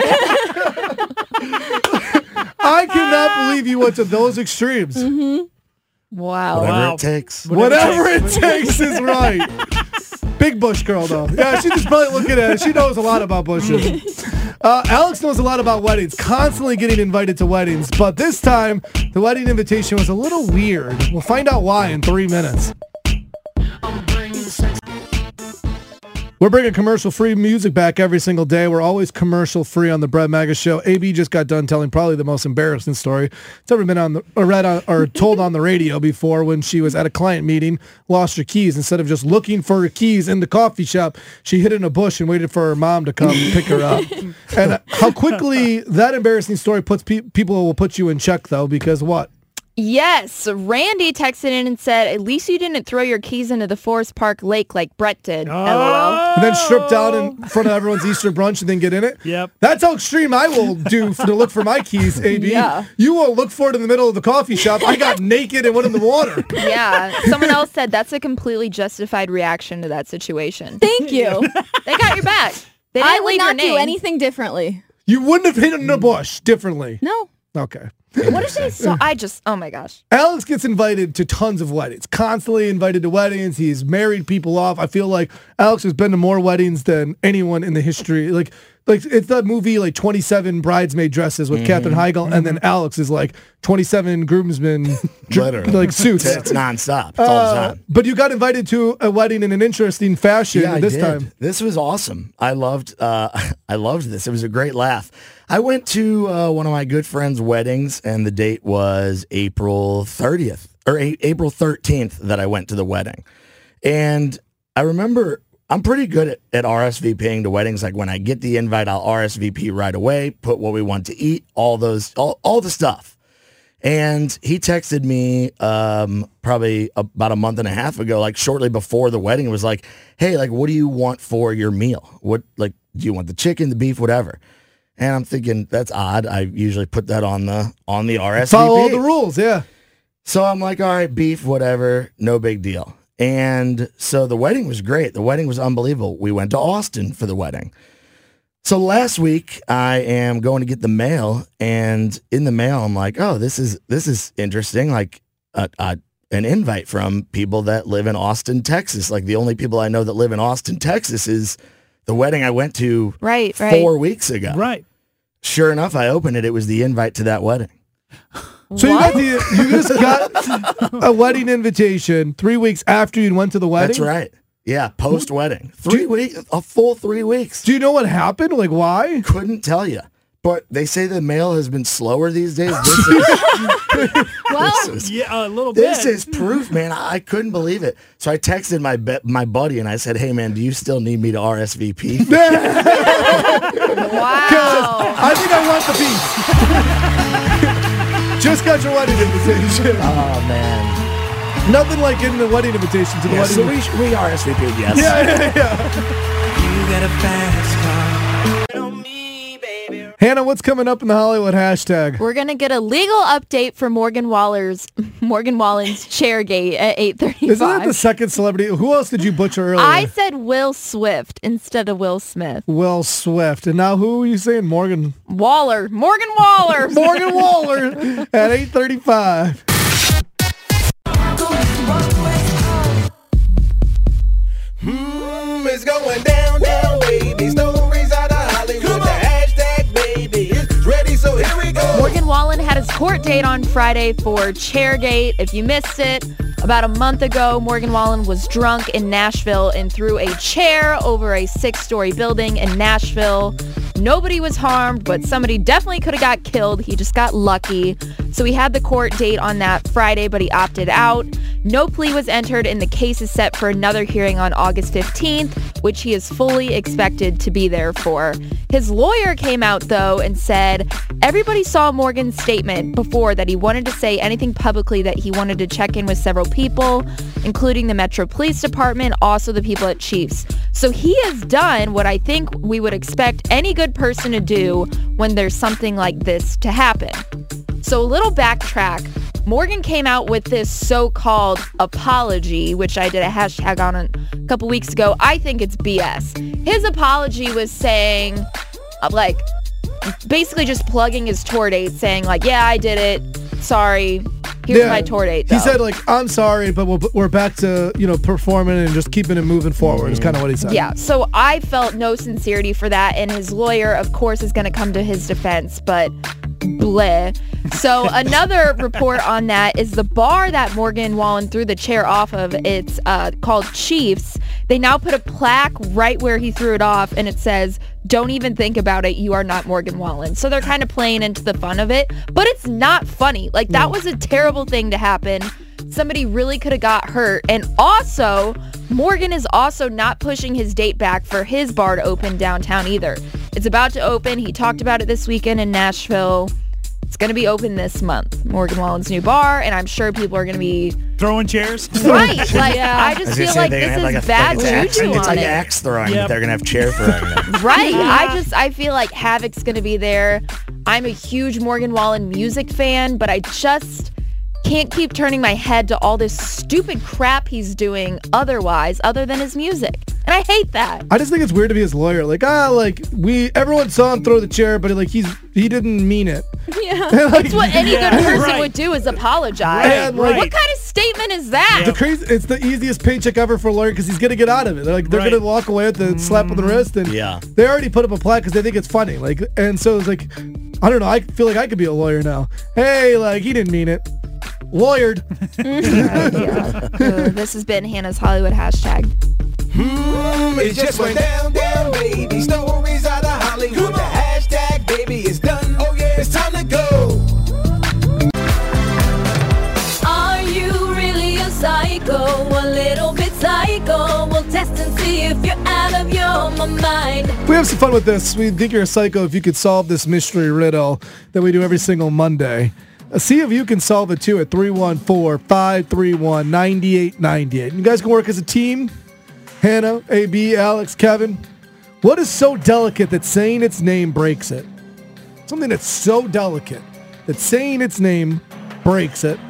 I cannot believe you went to those extremes. Wow. Whatever Wow. it takes. Whatever it takes is right. Big bush girl, though. Yeah, she's just probably looking at it. She knows a lot about bushes. Uh, Alex knows a lot about weddings, constantly getting invited to weddings. But this time, the wedding invitation was a little weird. We'll find out why in three minutes. We're bringing commercial-free music back every single day. We're always commercial-free on the Brett Maga Show. A B just got done telling probably the most embarrassing story it's ever been on the, or read on, or told on the radio before, when she was at a client meeting, lost her keys. Instead of just looking for her keys in the coffee shop, she hid in a bush and waited for her mom to come pick her up. And how quickly that embarrassing story puts pe- people will put you in check, though, because what? Yes, Randy texted in and said, at least you didn't throw your keys into the Forest Park Lake like Brett did. LOL. And then stripped out in front of everyone's Easter brunch and then get in it? Yep. That's how extreme I will do for, to look for my keys, A B. Yeah. You will look for it in the middle of the coffee shop. I got naked and went in the water. Yeah. Someone else said that's a completely justified reaction to that situation. Thank you. They got your back. They didn't I would leave your not name. do anything differently. You wouldn't have hidden in a bush differently. No. Okay. What if they saw? I just, oh my gosh. Alex gets invited to tons of weddings, constantly invited to weddings. He's married people off. I feel like Alex has been to more weddings than anyone in the history. Like, like it's that movie, like twenty-seven bridesmaid dresses with Mhm. Katherine Heigl, and then Alex is like twenty-seven groomsmen, Literally. like suits. It's nonstop. It's all the Uh, time. but you got invited to a wedding in an interesting fashion Yeah, I this did. time. This was awesome. I loved. Uh, I loved this. It was a great laugh. I went to uh, one of my good friends' weddings, and the date was April thirtieth or a- April thirteenth that I went to the wedding. And I remember I'm pretty good at, at RSVPing to weddings. Like when I get the invite, I'll R S V P right away, put what we want to eat, all those, all, all the stuff. And he texted me um, probably about a month and a half ago, like shortly before the wedding, was like, hey, like, what do you want for your meal? What, like, do you want the chicken, the beef, whatever? And I'm thinking, that's odd. I usually put that on the on the R S V P. Follow all the rules, yeah. So I'm like, all right, beef, whatever, no big deal. And so the wedding was great. The wedding was unbelievable. We went to Austin for the wedding. So last week I am going to get the mail, and in the mail I'm like, oh, this is this is interesting. Like a, a, an invite from people that live in Austin, Texas. Like the only people I know that live in Austin, Texas is the wedding I went to right, right. four weeks ago. Right. Sure enough, I opened it. It was the invite to that wedding. So you What? got the you just got a wedding invitation three weeks after you went to the wedding? That's right. Yeah, post wedding. Three weeks, a full three weeks. Do you know what happened? Like why? Couldn't tell you. But they say the mail has been slower these days. This is, Well, this is, Yeah, a little this bit. is proof, man. I, I couldn't believe it. So I texted my be- my buddy and I said, "Hey, man, do you still need me to R S V P?" wow. I think I want the piece. Just got your wedding invitation. Oh man. Nothing like getting the wedding invitation to the Yeah, wedding. so we, sh- we R S V P'd, yes. Yeah, yeah, yeah. You got a fast car. Hannah, what's coming up in the Hollywood hashtag? We're going to get a legal update for Morgan Waller's Morgan Wallen's Chairgate at eight thirty-five. Isn't that the second celebrity? Who else did you butcher earlier? I said Will Swift instead of Will Smith. Will Swift. And now who are you saying? Morgan. Waller. Morgan Waller. Morgan Waller at eight thirty-five. Hmm, it's going down, down, baby. Stories out of Hollywood. The hashtag, baby, is ready, so here we go. Morgan Wallen had his court date on Friday for Chairgate. If you missed it, about a month ago, Morgan Wallen was drunk in Nashville and threw a chair over a six-story building in Nashville. Nobody was harmed, but somebody definitely could have got killed. He just got lucky. So he had the court date on that Friday, but he opted out. No plea was entered, and the case is set for another hearing on August fifteenth, which he is fully expected to be there for. His lawyer came out, though, and said everybody saw Morgan's statement before that he wanted to say anything publicly, that he wanted to check in with several people, including the Metro Police Department, also the people at Chiefs. So he has done what I think we would expect any good person to do when there's something like this to happen. So a little backtrack. Morgan came out with this so-called apology, which I did a hashtag on a couple weeks ago. I think it's B S. His apology was saying, uh, like, basically just plugging his tour date, saying, like, yeah, I did it. Sorry. Here's Yeah. my tour date, though. He said, like, I'm sorry, but we'll, we're back to, you know, performing and just keeping it moving forward is kind of what he said. Yeah, so I felt no sincerity for that, and his lawyer, of course, is going to come to his defense, but bleh. So another report on that is the bar that Morgan Wallen threw the chair off of. It's uh, called Chiefs. They now put a plaque right where he threw it off, and it says, "Don't even think about it. You are not Morgan Wallen." So they're kind of playing into the fun of it, but it's not funny. Like, that was a terrible thing to happen. Somebody really could have got hurt. And also, Morgan is also not pushing his date back for his bar to open downtown either. It's about to open. He talked about it this weekend in Nashville. It's going to be open this month, Morgan Wallen's new bar, and I'm sure people are going to be throwing chairs. Right. Like, Yeah. I I just was feel gonna say like they're this gonna is have like a- bad like it's axe- juju It's on like it. axe throwing, Yep. but they're gonna have chair throwing. Them. Right. I just, I feel like Havoc's going to be there. I'm a huge Morgan Wallen music fan, but I just can't keep turning my head to all this stupid crap he's doing otherwise, other than his music. And I hate that. I just think it's weird to be his lawyer. Like, ah, like, we, everyone saw him throw the chair, but, like, he's, he didn't mean it. Yeah. Like- That's what any Yeah. good person Right. would do, is apologize. Right, right. What kind of statement is that? The crazy, it's the easiest paycheck ever for a lawyer because he's gonna get out of it. They're like, they're Right. gonna walk away with the slap on the wrist, and Yeah. they already put up a plaque because they think it's funny. Like, and so it's like, I don't know. I feel like I could be a lawyer now. Hey, like, he didn't mean it. Lawyered. Uh, this has been Hannah's Hollywood hashtag. Hmm, it just went down, down, baby. Stories out of Hollywood. The hashtag, baby, is done. Oh yeah, it's time to go. Are you really a psycho? A little bit psycho. We'll test and see if you're out of your mind. We have some fun with this. We think you're a psycho if you could solve this mystery riddle that we do every single Monday. Uh, see if you can solve it too at three one four, five three one, nine eight nine eight. You guys can work as a team. Hannah, A B, Alex, Kevin. What is so delicate that saying its name breaks it? Something that's so delicate that saying its name breaks it.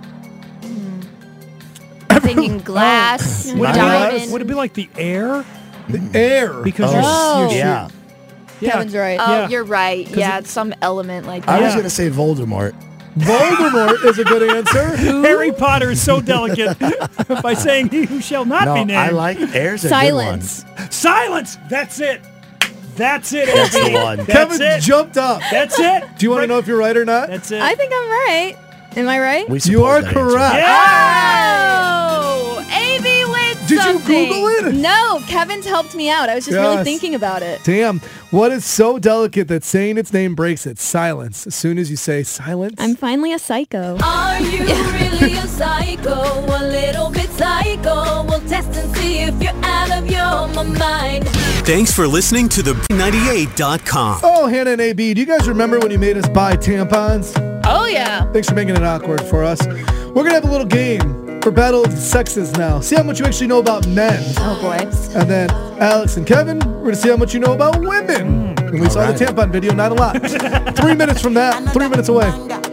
I'm thinking glass, Would it, be diamond. like, would it be like the air? The air. Because Oh. you're, you're Yeah. Yeah. Kevin's right. Oh, Yeah. you're right. 'Cause Yeah, it- it's some element like I that. was gonna say Voldemort. Voldemort is a good answer. Harry Potter is so delicate by saying he who shall not No, be named. I like air's a Silence. good one. Silence. That's it. That's it. That's Anthony. the one. That's Kevin it. jumped up. That's it. Do you want to know if you're right or not? That's it. I think I'm right. Am I right? We You support are that answer. correct. Oh, A B wins Did something. you Google it? No, Kevin's helped me out. I was just really Yes. thinking about it. Damn. What is so delicate that saying its name breaks it? Silence. As soon as you say silence. I'm finally a psycho. Are you really a psycho? A little bit psycho. We'll test and see if you're out of your mind. Thanks for listening to the ninety-eight dot com. Oh, Hannah and A B, do you guys remember when you made us buy tampons? Oh, yeah. Thanks for making it awkward for us. We're going to have a little game for Battle of the Sexes now. See how much you actually know about men. Oh, boy. And then Alex and Kevin, we're going to see how much you know about women. And we saw right. the tampon video, not a lot. Three minutes from that, three minutes away.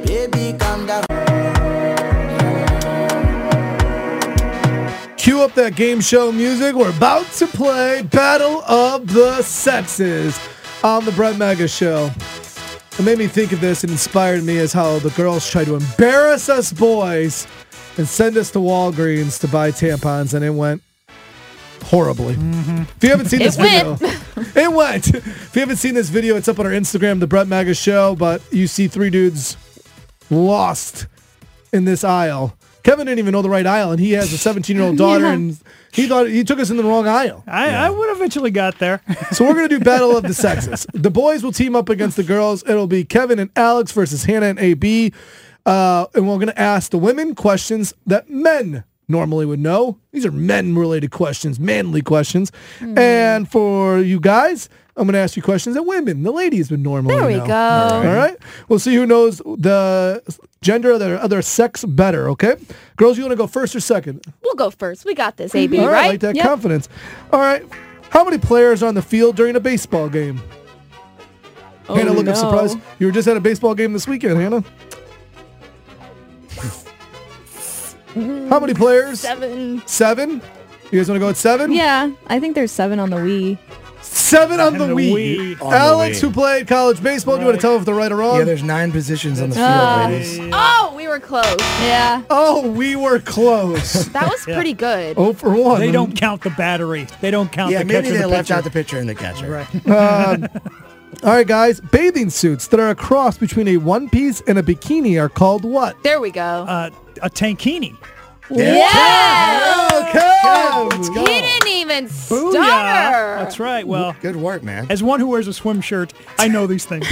Cue up that game show music. We're about to play Battle of the Sexes on the Brett Mega Show. It made me think of this and inspired me as how the girls try to embarrass us boys and send us to Walgreens to buy tampons, and it went horribly. Mm-hmm. If you haven't seen this It video, went. it went. If you haven't seen this video, it's up on our Instagram, the Brett Mega Show, but you see three dudes lost in this aisle. Kevin didn't even know the right aisle, and he has a seventeen-year-old daughter, Yeah. and he thought he took us in the wrong aisle. I, I would eventually got there. So we're going to do Battle of the Sexes. The boys will team up against the girls. It'll be Kevin and Alex versus Hannah and A B. Uh, and we're going to ask the women questions that men normally would know. These are men-related questions, manly questions. Mm. And for you guys, I'm going to ask you questions that women, the ladies, would normally know. There we go. All right. We'll see who knows the gender of the other sex better, okay? Girls, you want to go first or second? We'll go first. We got this, A B, All right, right? I like that Yep. confidence. All right. How many players are on the field during a baseball game? Oh, Hannah, look no. up surprised. You were just at a baseball game this weekend, Hannah. How many players? Seven. Seven? You guys want to go at seven? Yeah, I think there's seven on the Wii. Seven on the And the Wii. Wii. On the Alex, Wii. who played college baseball, do you want to tell if they're right or wrong? Yeah, there's nine positions on the field, Uh, ladies. Oh, we were close. Yeah. Oh, we were close. That was Yeah. pretty good. oh for one. They don't count the battery. They don't count Yeah, the maybe catcher. they the left pitcher. out the pitcher and the catcher. Right. Um, all right, guys. Bathing suits that are a cross between a one-piece and a bikini are called what? There we go. Uh, a tankini. Yeah. Okay. He didn't even Booyah. stutter. That's right. Well, Good work, man. as one who wears a swim shirt, I know these things.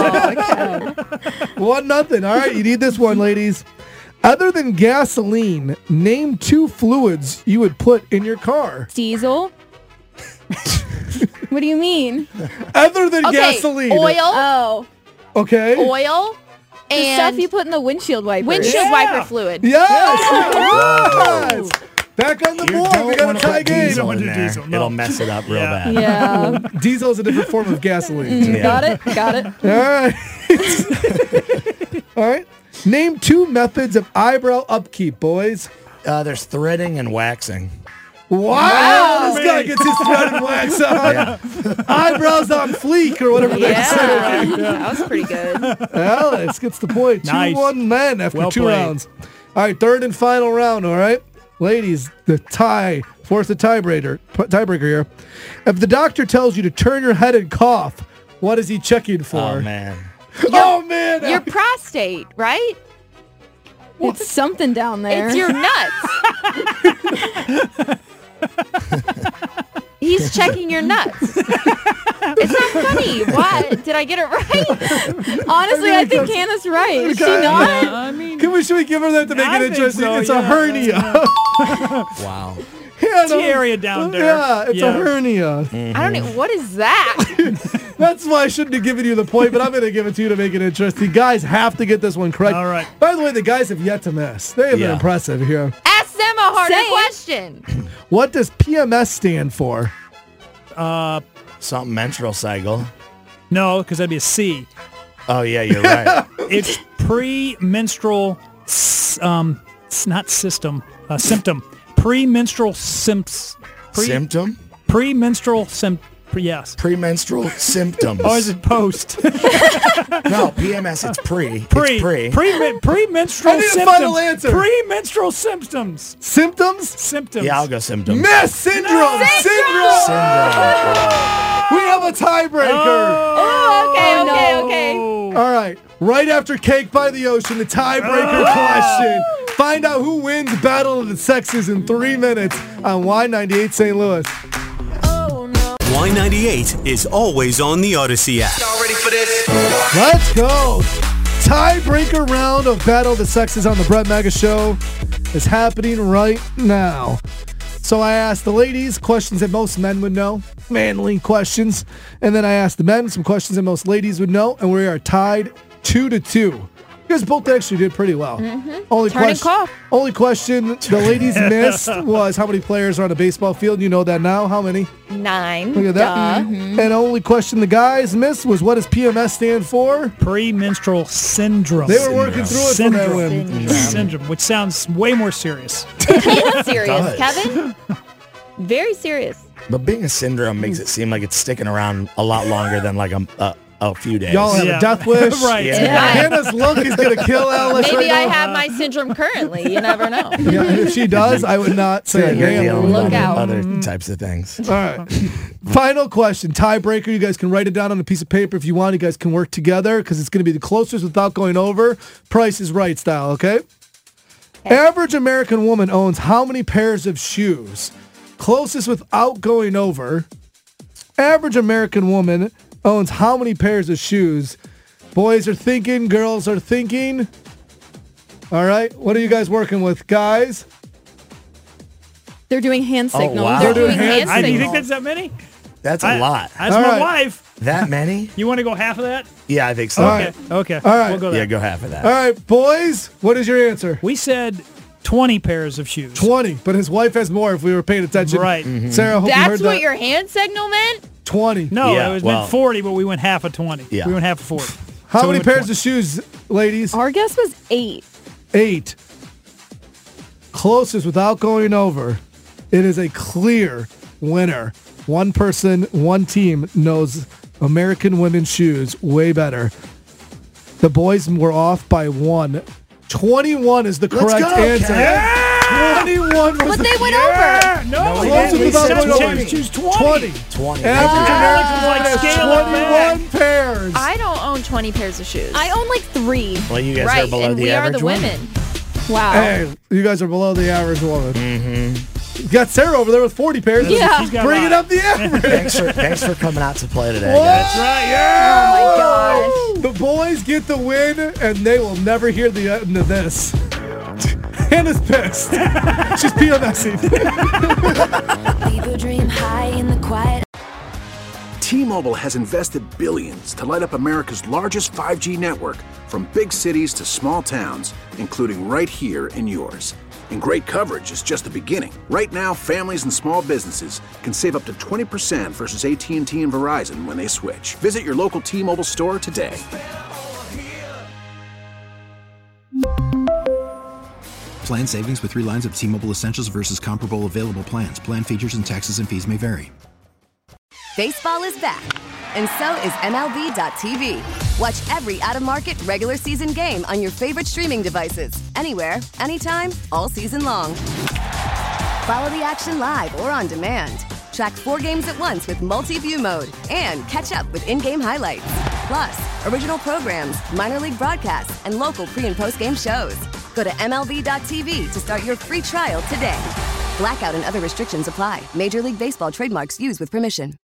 One nothing. All right, you need this one, ladies. Other than gasoline, name two fluids you would put in your car. Diesel. What do you mean? Other than Okay, gasoline. oil, Oh, Okay. oil, the and stuff you put in the windshield wipers. windshield Yeah. wiper fluid. Yes. yes. Back on the You board. don't We got a want to tie put game. diesel Don't in do there. diesel, no. It'll mess it up real Yeah. bad. Yeah. Diesel is a different form of gasoline. Yeah. Got it? Got it. All right. All right. Name two methods of eyebrow upkeep, boys. Uh, there's threading and waxing. Wow, this guy gets his thread and wax on. Yeah. Eyebrows on fleek or whatever they say. Yeah, that was pretty good. Alex gets the point. Nice. two one men after Well two played. rounds. All right, third and final round, all right? Ladies, the tie. Force the tiebreaker, tiebreaker here. If the doctor tells you to turn your head and cough, what is he checking for? Oh, man. Oh, man. Your prostate, right? It's something down there. It's your nuts. He's checking your nuts. It's not funny. What? Did I get it right? Honestly, I think Hannah's right. Is she not? I mean, Can we, should we give her that to make I it think interesting? so, It's yeah. a hernia. Wow. It's the area down there. Yeah, it's Yeah. a hernia. I don't know. What is that? That's why I shouldn't have given you the point, but I'm going to give it to you to make it interesting. Guys have to get this one correct. All right. By the way, the guys have yet to miss. They have been Yeah. impressive here. Ask them a harder Same. question. What does P M S stand for? uh, Something menstrual cycle. no, because that'd be a C. Oh, yeah, you're right. It's pre-menstrual, s- um, it's not system, uh, symptom. Pre-menstrual simps. Pre, Symptom? Pre-menstrual sim. Pre, yes. Premenstrual symptoms. Or is it post? No, P M S, it's pre. Pre. It's pre. Pre. Pre-menstrual I need a symptoms. final answer. Pre-menstrual symptoms. Symptoms? Symptoms. Yeah, I'll go symptoms. Miss syndrome. Syndrome. Syndrome. We have a tiebreaker. Oh, okay, okay, okay. Oh. All right. Right after Cake by the Ocean, the tiebreaker Oh! question. Find out who wins Battle of the Sexes in three minutes on Y ninety-eight Saint Louis. Y ninety-eight is always on the Odyssey app. Y'all ready for this? Let's go. Tiebreaker round of Battle of the Sexes on the Brett Mega Show is happening right now. So I asked the ladies questions that most men would know, manly questions, and then I asked the men some questions that most ladies would know, and we are tied two to two. You guys both actually did pretty well. Mm-hmm. Only Turn and question, call. only question the ladies missed was how many players are on a baseball field. You know that now. How many? Nine. Look at that. Duh. And only question the guys missed was what does P M S stand for? Premenstrual syndrome. They were working through it for that win. Syndrome. Syndrome, which sounds way more serious. It's serious, does. Kevin. Very serious. But being a syndrome makes it seem like it's sticking around a lot longer than like a, a, a few days. Y'all have Yeah. a death wish. Right. Yeah. Hannah's look is going to kill Alice Maybe right I now. have my syndrome currently. You never know. Yeah, if she does, I would not say Yeah, a you're damn dealing word. with Look other, out. other types of things. All right. Final question. Tiebreaker. You guys can write it down on a piece of paper if you want. You guys can work together because it's going to be the closest without going over. Price is right style, okay? Average American woman owns how many pairs of shoes? Closest without going over. Average American woman owns how many pairs of shoes? Boys are thinking, girls are thinking. All right. What are you guys working with, guys? They're doing hand Oh, signals. wow. They're Doing doing hand hand I, do you think signals. that's that many? That's a I- lot. That's All my right. wife. That many? You want to go half of that? Yeah, I think so. All right. Okay. All right. We'll go Yeah, there. go half of that. All right, boys. What is your answer? We said twenty pairs of shoes. twenty, but his wife has more if we were paying attention. Right. Sarah, hope you heard That's what that. your hand signal meant? twenty. No, Yeah, it was well- meant forty, but we went half of twenty. Yeah. We went half of forty. How So we many went pairs twenty. of shoes, ladies? Our guess was eight. Eight. Closest without going over. It is a clear winner. One person, one team knows American women's shoes way better. The boys were off by one. twenty-one is the Let's correct go, answer. Kat. twenty-one was But the they went Yeah, over. no, No, we we Closest didn't. We without said going over. twenty. Choose twenty. twenty. twenty. Average Ah, American like woman has scale it back. twenty-one pairs. I don't own twenty pairs of shoes. I own like three. Well, you guys right, are below and the we are average the woman. women. Wow. Hey, you guys are below the average woman. Mm-hmm. You got Sarah over there with forty pairs. Yeah. She's got Bringing a lot. up the average. Thanks for thanks for coming out to play today, Whoa! guys. Right, yeah. Oh my gosh. The boys get the win, and they will never hear the end of this. Hannah's pissed. She's PMSing. People dream high in the quiet. T-Mobile has invested billions to light up America's largest five G network, from big cities to small towns, including right here in yours. And great coverage is just the beginning. Right now, families and small businesses can save up to twenty percent versus A T and T and Verizon when they switch. Visit your local T-Mobile store today. Plan savings with three lines of T-Mobile Essentials versus comparable available plans. Plan features and taxes and fees may vary. Baseball is back, and so is M L B dot T V. Watch every out-of-market regular season game on your favorite streaming devices, anywhere, anytime, all season long. Follow the action live or on demand. Track four games at once with multi-view mode and catch up with in-game highlights. Plus, original programs, minor league broadcasts, and local pre- and post-game shows. Go to M L B dot T V to start your free trial today. Blackout and other restrictions apply. Major League Baseball trademarks used with permission.